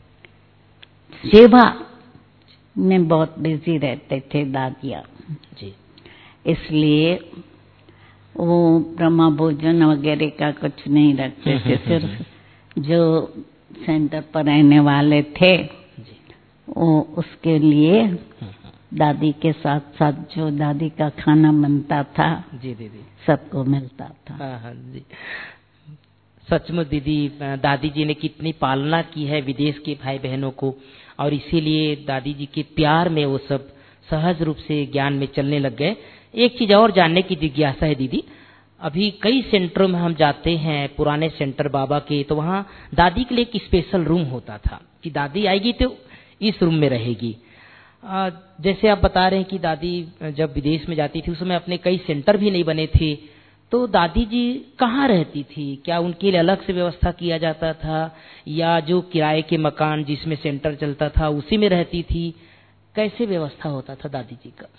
सेवा में बहुत बिजी रहते थे दादिया जी। इसलिए वो ब्रह्मा भोजन वगैरह का कुछ नहीं रखते थे। सिर्फ जो सेंटर पर रहने वाले थे वो उसके लिए दादी के साथ साथ जो दादी का खाना बनता था जी दीदी सबको मिलता था। हाँ जी। सचमुच दीदी, दादी जी ने कितनी पालना की है विदेश के भाई बहनों को, और इसीलिए दादी जी के प्यार में वो सब सहज रूप से ज्ञान में चलने लग गए। एक चीज और जानने की जिज्ञासा है दीदी, अभी कई सेंटरों में हम जाते हैं, पुराने सेंटर बाबा के, तो वहाँ दादी के लिए एक स्पेशल रूम होता था कि दादी आएगी तो इस रूम में रहेगी। जैसे आप बता रहे हैं कि दादी जब विदेश में जाती थी उस समय अपने कई सेंटर भी नहीं बने थे, तो दादी जी कहाँ रहती थी? क्या उनके लिए अलग से व्यवस्था किया जाता था या जो किराए के मकान जिसमें सेंटर चलता था उसी में रहती थी? कैसे व्यवस्था होता था दादी जी का?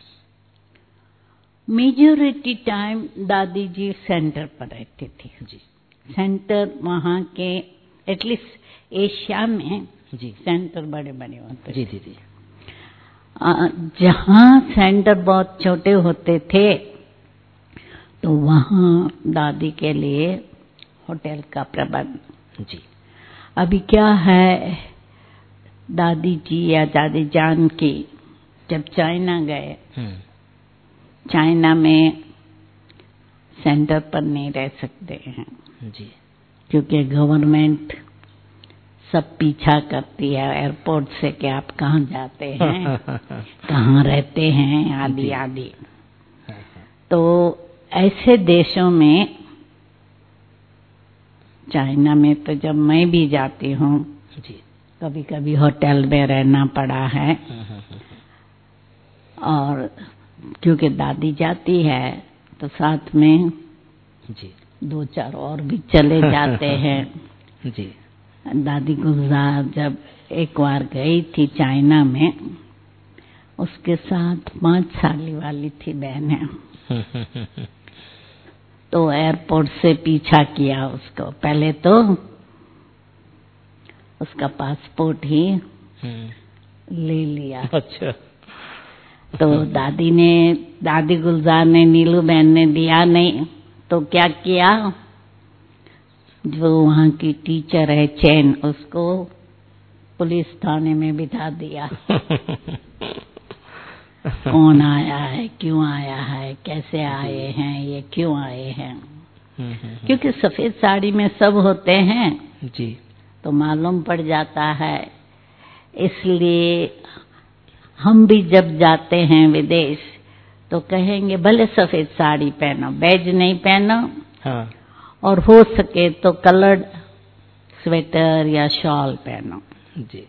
मेजॉरिटी टाइम दादी जी सेंटर पर रहती थी जी। सेंटर वहाँ के एटलीस्ट एशिया में जी सेंटर बड़े बड़े होते जी दीदी। जहाँ सेंटर बहुत छोटे होते थे तो वहाँ दादी के लिए होटल का प्रबंध। जी। अभी क्या है, दादी जी या दादी जानकी जब चाइना गए, चाइना में सेंटर पर नहीं रह सकते हैं जी। क्योंकि गवर्नमेंट सब पीछा करती है एयरपोर्ट से कि आप कहाँ जाते हैं कहाँ रहते हैं आदि आदि। तो ऐसे देशों में, चाइना में तो जब मैं भी जाती हूँ कभी कभी होटल में रहना पड़ा है, और क्योंकि दादी जाती है तो साथ में जी 2-4 और भी चले जाते हैं। जी। दादी गुलजार जब एक बार गई थी चाइना में, उसके साथ 5 साल वाली थी बहनें, तो एयरपोर्ट से पीछा किया उसको। पहले तो उसका पासपोर्ट ही ले लिया। अच्छा। तो दादी गुलजार ने, नीलू बहन ने दिया नहीं, तो क्या किया, जो वहाँ की टीचर है चैन, उसको पुलिस थाने में बिठा दिया। कौन आया है, क्यों आया है, कैसे आए हैं, ये क्यों आए हैं? क्योंकि सफेद साड़ी में सब होते हैं जी, तो मालूम पड़ जाता है। इसलिए हम भी जब जाते हैं विदेश तो कहेंगे भले सफेद साड़ी पहनो, बैज नहीं पहनो। हाँ। और हो सके तो कलर्ड स्वेटर या शॉल पहनो। जी।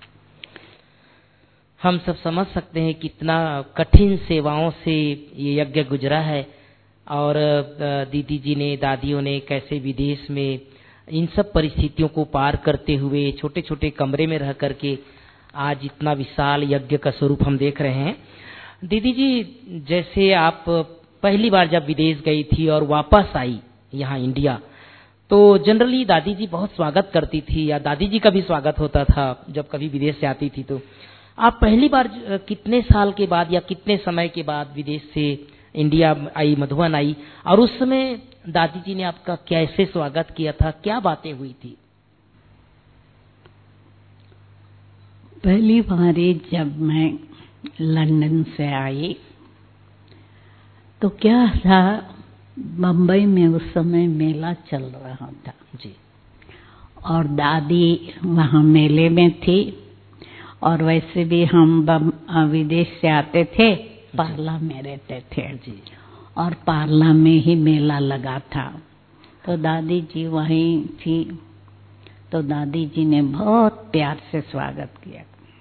हम सब समझ सकते हैं कितना कठिन सेवाओं से ये यज्ञ गुजरा है, और दीदी जी ने, दादियों ने कैसे विदेश में इन सब परिस्थितियों को पार करते हुए छोटे छोटे कमरे में रह करके आज इतना विशाल यज्ञ का स्वरूप हम देख रहे हैं। दीदी जी, जैसे आप पहली बार जब विदेश गई थी और वापस आई यहाँ इंडिया, तो जनरली दादी जी बहुत स्वागत करती थी, या दादी जी का भी स्वागत होता था जब कभी विदेश से आती थी। तो आप पहली बार कितने साल के बाद या कितने समय के बाद विदेश से इंडिया आई, मधुबन आई, और उस समय दादी जी ने आपका कैसे स्वागत किया था, क्या बातें हुई थी? पहली बारी जब मैं लंदन से आई तो क्या था, बम्बई में उस समय मेला चल रहा था जी। और दादी वहाँ मेले में थी, और वैसे भी हम विदेश से आते थे, पार्ला में रहते थे जी। और पार्ला में ही मेला लगा था। तो दादी जी वहीं थी, तो दादी जी ने बहुत प्यार से स्वागत किया।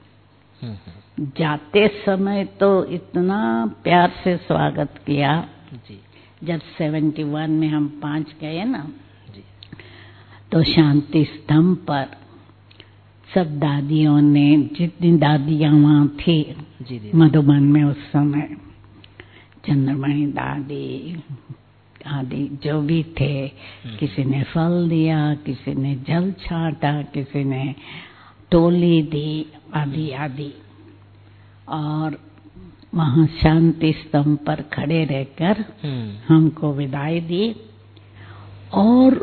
जाते समय तो इतना प्यार से स्वागत किया जी। जब 71 में हम 5 गए ना जी। तो शांति स्तंभ पर सब दादियों ने, जितनी दादियां वहाँ थी जी, जी। मधुबन में उस समय, चंद्रमणि दादी आदि जो भी थे, किसी ने फल दिया, किसी ने जल छाटा, किसी ने टोली दी, आदि आदि। और वहाँ शांति स्तंभ पर खड़े रहकर हमको विदाई दी, और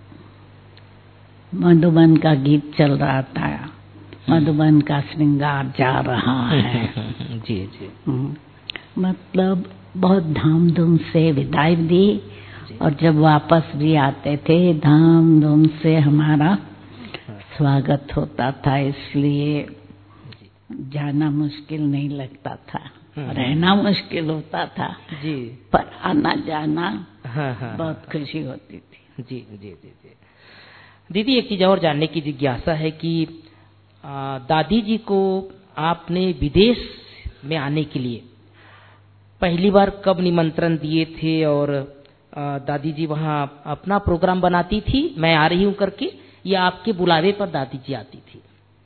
मधुबन का गीत चल रहा था, मधुबन का श्रृंगार जा रहा है। जी जी। मतलब बहुत धाम-धूम से विदाई दी, और जब वापस भी आते थे धाम धूम से हमारा स्वागत होता था, इसलिए जाना मुश्किल नहीं लगता था, रहना मुश्किल होता था जी, पर आना जाना हाँ, बहुत खुशी होती थी। जी जी जी जी। दीदी, एक चीज और जानने की जिज्ञासा है कि दादी जी को आपने विदेश में आने के लिए पहली बार कब निमंत्रण दिए थे, और दादी जी वहाँ अपना प्रोग्राम बनाती थी, मैं आ रही हूँ करके, या आपके बुलावे पर दादी जी आती थी?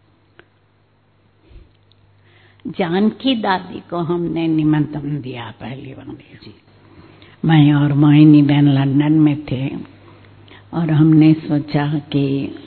जानकी दादी को हमने निमंत्रण दिया पहली बार जी। मैं और मोहिनी बहन लंदन में थे, और हमने सोचा कि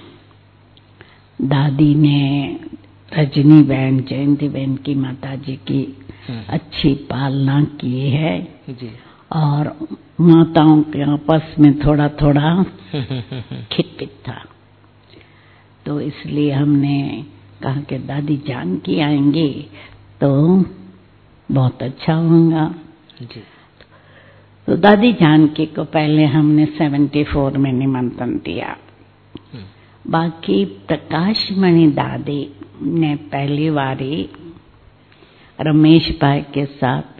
दादी ने रजनी बहन, जयंती बहन की माता जी की अच्छी पालना की है जी। और माताओं के आपस में थोड़ा थोड़ा खिटपिट था, तो इसलिए हमने कहा कि दादी जानकी आएंगी तो बहुत अच्छा होगा जी। तो दादी जानकी को पहले हमने 74 में निमंत्रण दिया। बाकी प्रकाशमणि दादी ने पहली बारी रमेश भाई के साथ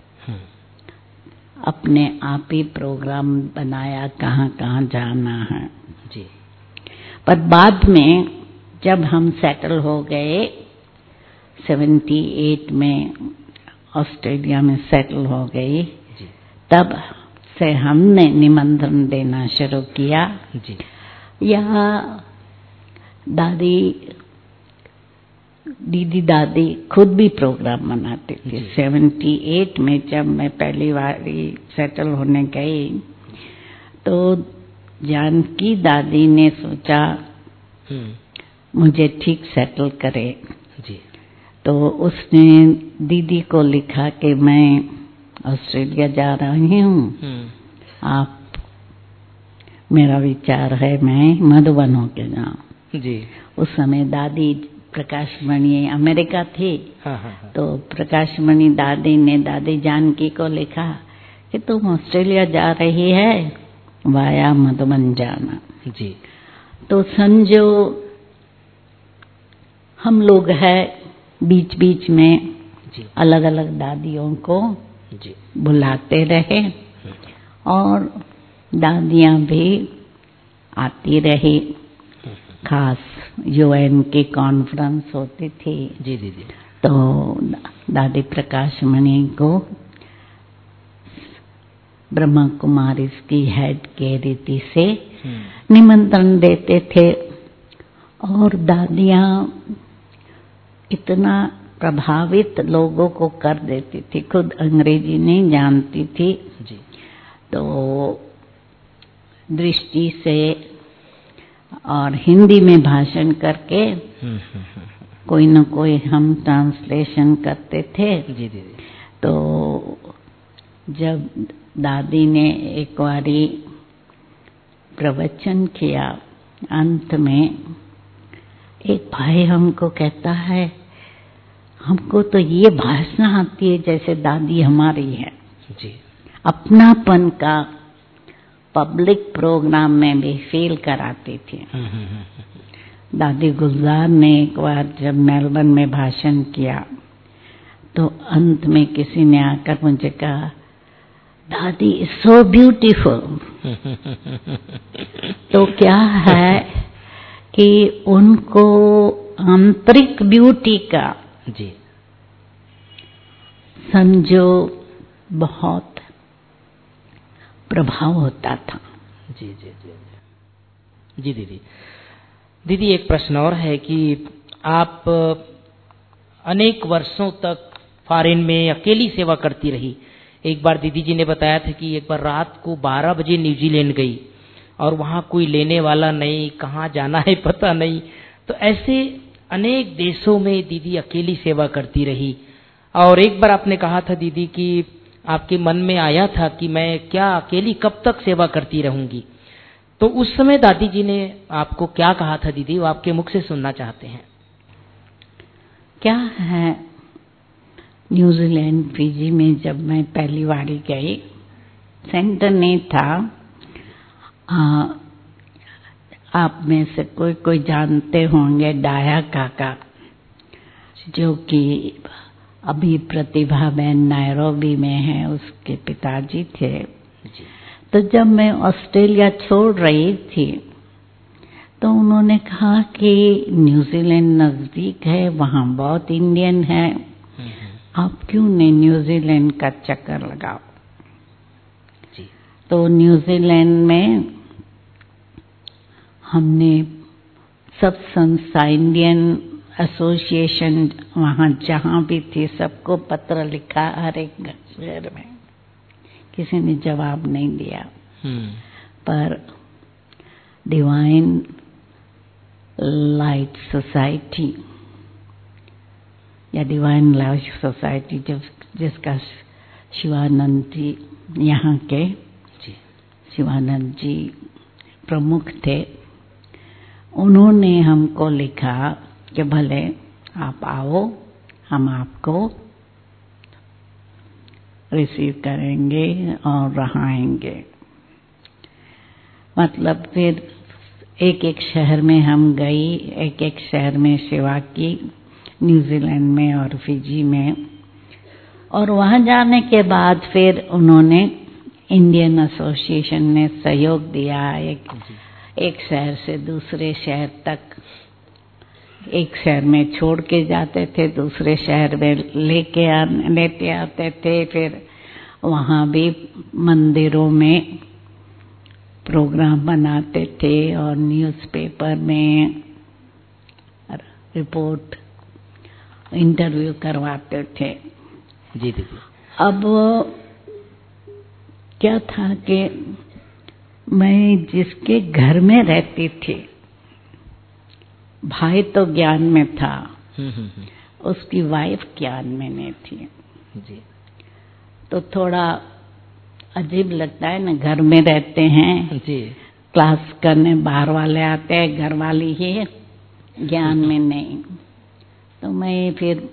अपने आप ही प्रोग्राम बनाया, कहाँ कहाँ जाना है जी। पर बाद में जब हम सेटल हो गए 78 में ऑस्ट्रेलिया में सेटल हो गई जी। तब से हमने निमंत्रण देना शुरू किया जी। यहाँ दीदी दादी खुद भी प्रोग्राम मनाती थी। 78 में जब मैं पहली बार सेटल होने गई तो जानकी दादी ने सोचा मुझे ठीक सेटल करे जी। तो उसने दीदी को लिखा कि मैं ऑस्ट्रेलिया जा रही हूँ, आप, मेरा विचार है मैं मधुबन होके जाऊँ जी। उस समय दादी प्रकाशमणि अमेरिका थी। हाँ। तो प्रकाशमणि दादी ने दादी जानकी को लिखा कि तुम ऑस्ट्रेलिया जा रही है, वाया मधुबन जाना। जी। तो संजो हम लोग है बीच बीच में जी। अलग अलग दादियों को जी बुलाते रहे और दादियां भी आती रही। खास यूएन की कॉन्फ्रेंस होती थी जी जी जी। तो दादी प्रकाशमणि को ब्रह्मा कुमारी की हेड के रीति से निमंत्रण देते थे और दादियां इतना प्रभावित लोगों को कर देती थी, खुद अंग्रेजी नहीं जानती थी जी। तो दृष्टि से और हिंदी में भाषण करके कोई न कोई हम ट्रांसलेशन करते थे। जी दीदी। तो जब दादी ने एक बारी प्रवचन किया, अंत में एक भाई हमको कहता है, हमको तो ये भाषा आती है जैसे दादी हमारी है। जी। अपनापन का पब्लिक प्रोग्राम में भी फील कराती थी। दादी गुलजार ने एक बार जब मेलबर्न में भाषण किया तो अंत में किसी ने आकर मुझे कहा, दादी इज सो ब्यूटीफुल। तो क्या है कि उनको आंतरिक ब्यूटी का जी समझो बहुत प्रभाव होता था। जी जी जी जी दीदी। दीदी एक प्रश्न और है कि आप अनेक वर्षों तक फॉरेन में अकेली सेवा करती रही। एक बार दीदी जी ने बताया था कि एक बार रात को 12 बजे न्यूजीलैंड गई और वहां कोई लेने वाला नहीं, कहाँ जाना है पता नहीं। तो ऐसे अनेक देशों में दीदी अकेली सेवा करती रही। और एक बार आपने कहा था दीदी कि आपके मन में आया था कि मैं क्या अकेली कब तक सेवा करती रहूंगी। तो उस समय दादी जी ने आपको क्या कहा था दीदी, वो आपके मुख से सुनना चाहते हैं। क्या है, न्यूजीलैंड फिजी में जब मैं पहली बारी गई, सेंटर नहीं था। आप में से कोई कोई जानते होंगे डाया काका, जो कि अभी प्रतिभा बहन नायरोबी में है, उसके पिताजी थे। तो जब मैं ऑस्ट्रेलिया छोड़ रही थी तो उन्होंने कहा कि न्यूजीलैंड नजदीक है, वहां बहुत इंडियन है, आप क्यों नहीं न्यूजीलैंड का चक्कर लगाओ। तो न्यूजीलैंड में हमने सब संस्था, इंडियन एसोसिएशन वहां जहां भी थी, सबको पत्र लिखा, हर एक शहर में। किसी ने जवाब नहीं दिया। पर डिवाइन लाइट सोसाइटी या डिवाइन लाइट सोसाइटी, जिसका शिवानंद जी, यहाँ के शिवानंद जी प्रमुख थे, उन्होंने हमको लिखा कि भले आप आओ, हम आपको रिसीव करेंगे और रहाएंगे। मतलब फिर एक एक शहर में हम गई, एक एक शहर में सेवा की, न्यूजीलैंड में और फिजी में। और वहां जाने के बाद फिर उन्होंने, इंडियन एसोसिएशन ने सहयोग दिया। एक शहर से दूसरे शहर तक, एक शहर में छोड़ के जाते थे, दूसरे शहर में लेते आते थे। फिर वहां भी मंदिरों में प्रोग्राम बनाते थे और न्यूज़पेपर में रिपोर्ट, इंटरव्यू करवाते थे। जी दीदी। अब क्या था कि मैं जिसके घर में रहती थी, भाई तो ज्ञान में था, उसकी वाइफ ज्ञान में नहीं थी। जी। तो थोड़ा अजीब लगता है ना, घर में रहते हैं जी, क्लास करने, बाहर वाले आते हैं, घर वाली ही ज्ञान में नहीं। तो मैं फिर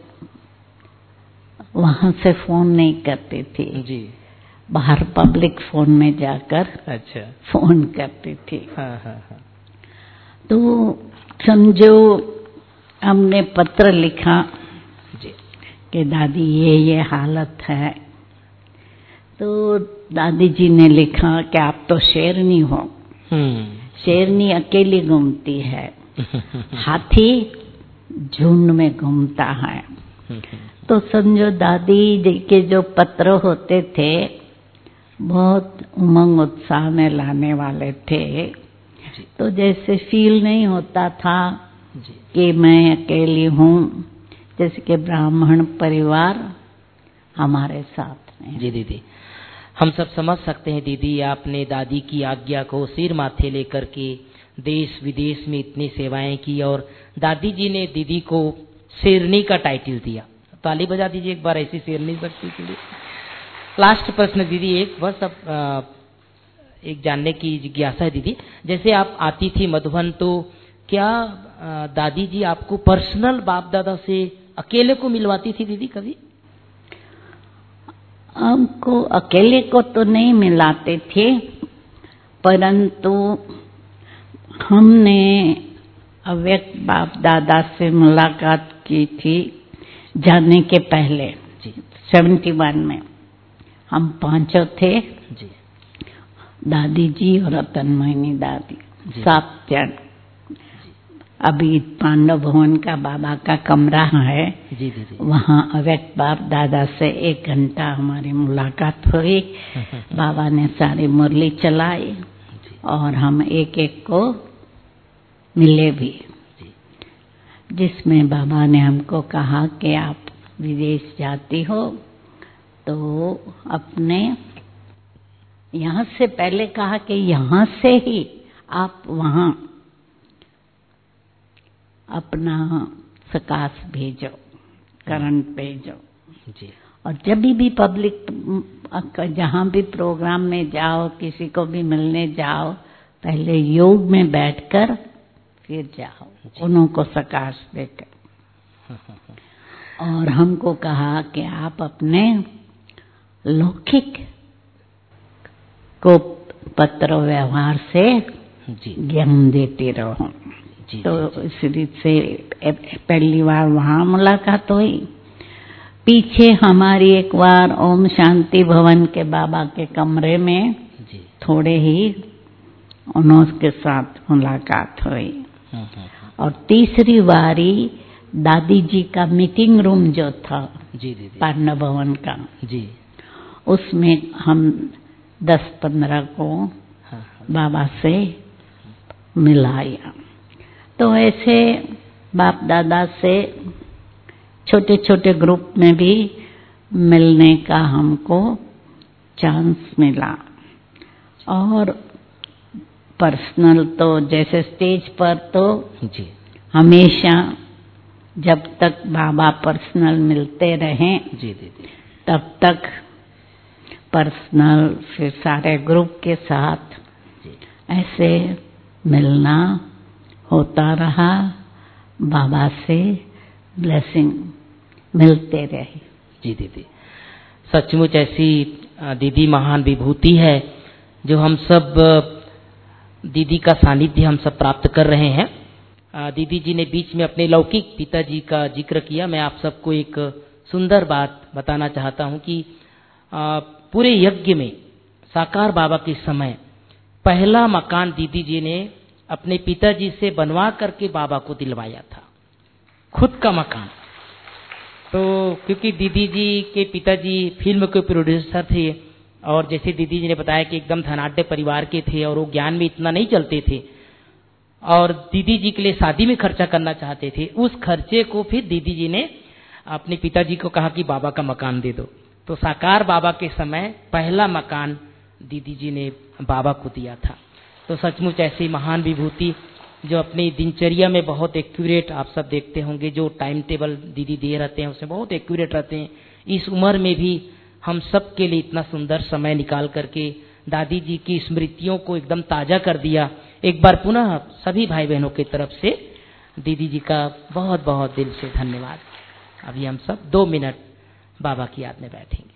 वहां से फोन नहीं करती थी जी, बाहर पब्लिक फोन में जाकर अच्छा फोन करती थी। हाँ। तो समझो हमने पत्र लिखा जी कि दादी ये हालत है। तो दादी जी ने लिखा कि आप तो शेरनी हो, शेरनी अकेली घूमती है, हाथी झुंड में घूमता है। तो समझो दादी जी के जो पत्र होते थे बहुत उमंग उत्साह में लाने वाले थे। तो जैसे फील नहीं होता था कि मैं अकेली हूँ, जैसे कि ब्राह्मण परिवार हमारे साथ में। जी दीदी, हम सब समझ सकते हैं दीदी, आपने दादी की आज्ञा को सिर माथे लेकर के देश विदेश में इतनी सेवाएं की, और दादी जी ने दीदी को शेरनी का टाइटल दिया। ताली बजा दीजिए एक बार ऐसी शेरनी शक्ति के लिए। लास्ट प्रश्न दीदी, एक बस अब एक जानने की जिज्ञासा है दीदी, जैसे आप आती थी मधुबन तो क्या दादी जी आपको पर्सनल बाप दादा से अकेले को मिलवाती थी दीदी कभी? हमको अकेले को तो नहीं मिलाते थे, परंतु हमने अव्यक्त बाप दादा से मुलाकात की थी जाने के पहले जी। 71 में हम पांचों थे जी। दादी जी और रतनमोहिनी दादी, 7 जन। अभी पांडव भवन का बाबा का कमरा है जी, जी। वहाँ अव्यक्त बाप दादा से 1 घंटा हमारी मुलाकात हुई। बाबा ने सारी मुरली चलाई और हम एक एक को मिले भी, जिसमें बाबा ने हमको कहा कि आप विदेश जाती हो तो अपने यहाँ से, पहले कहा कि यहाँ से ही आप वहाँ अपना सकाश भेजो, करंट भेजो जी। और जब भी पब्लिक जहाँ भी प्रोग्राम में जाओ, किसी को भी मिलने जाओ, पहले योग में बैठकर फिर जाओ, उनको सकाश देकर। और हमको कहा कि आप अपने लौकिक को पत्र व्यवहार से ज्ञान देते रहो जी। तो इस रीत से पहली बार वहाँ मुलाकात हुई। पीछे हमारी एक बार ओम शांति भवन के बाबा के कमरे में जी। थोड़े ही उनके साथ मुलाकात हुई। और तीसरी बारी दादी जी का मीटिंग रूम जो था जी, पांडव भवन का जी, उसमें हम 10-15 को बाबा से मिलाया। तो ऐसे बाप दादा से छोटे छोटे ग्रुप में भी मिलने का हमको चांस मिला। और पर्सनल तो जैसे स्टेज पर तो जी। हमेशा जब तक बाबा पर्सनल मिलते रहे जी, तब तक पर्सनल, फिर सारे ग्रुप के साथ जी। ऐसे मिलना होता रहा। बाबा से ब्लेसिंग मिलते रही जी। दीदी सचमुच ऐसी दीदी महान विभूति है जो हम सब दीदी का सानिध्य हम सब प्राप्त कर रहे हैं। दीदी जी ने बीच में अपने लौकिक पिताजी का जिक्र किया। मैं आप सबको एक सुंदर बात बताना चाहता हूं कि पूरे यज्ञ में साकार बाबा के समय पहला मकान दीदी जी ने अपने पिताजी से बनवा करके बाबा को दिलवाया था, खुद का मकान। तो क्योंकि दीदी जी के पिताजी फिल्म के प्रोड्यूसर थे और जैसे दीदी जी ने बताया कि एकदम धनाढ्य परिवार के थे और वो ज्ञान में इतना नहीं चलते थे और दीदी जी के लिए शादी में खर्चा करना चाहते थे। उस खर्चे को फिर दीदी जी ने अपने पिताजी को कहा कि बाबा का मकान दे दो। तो साकार बाबा के समय पहला मकान दीदी जी ने बाबा को दिया था। तो सचमुच ऐसी महान विभूति जो अपनी दिनचर्या में बहुत एक्यूरेट, आप सब देखते होंगे जो टाइम टेबल दीदी दे रहते हैं उसमें बहुत एक्यूरेट रहते हैं। इस उम्र में भी हम सब के लिए इतना सुंदर समय निकाल करके दादी जी की स्मृतियों को एकदम ताजा कर दिया। एक बार पुनः सभी भाई बहनों की तरफ से दीदी जी का बहुत बहुत दिल से धन्यवाद। अभी हम सब 2 मिनट बाबा की याद में बैठेंगे।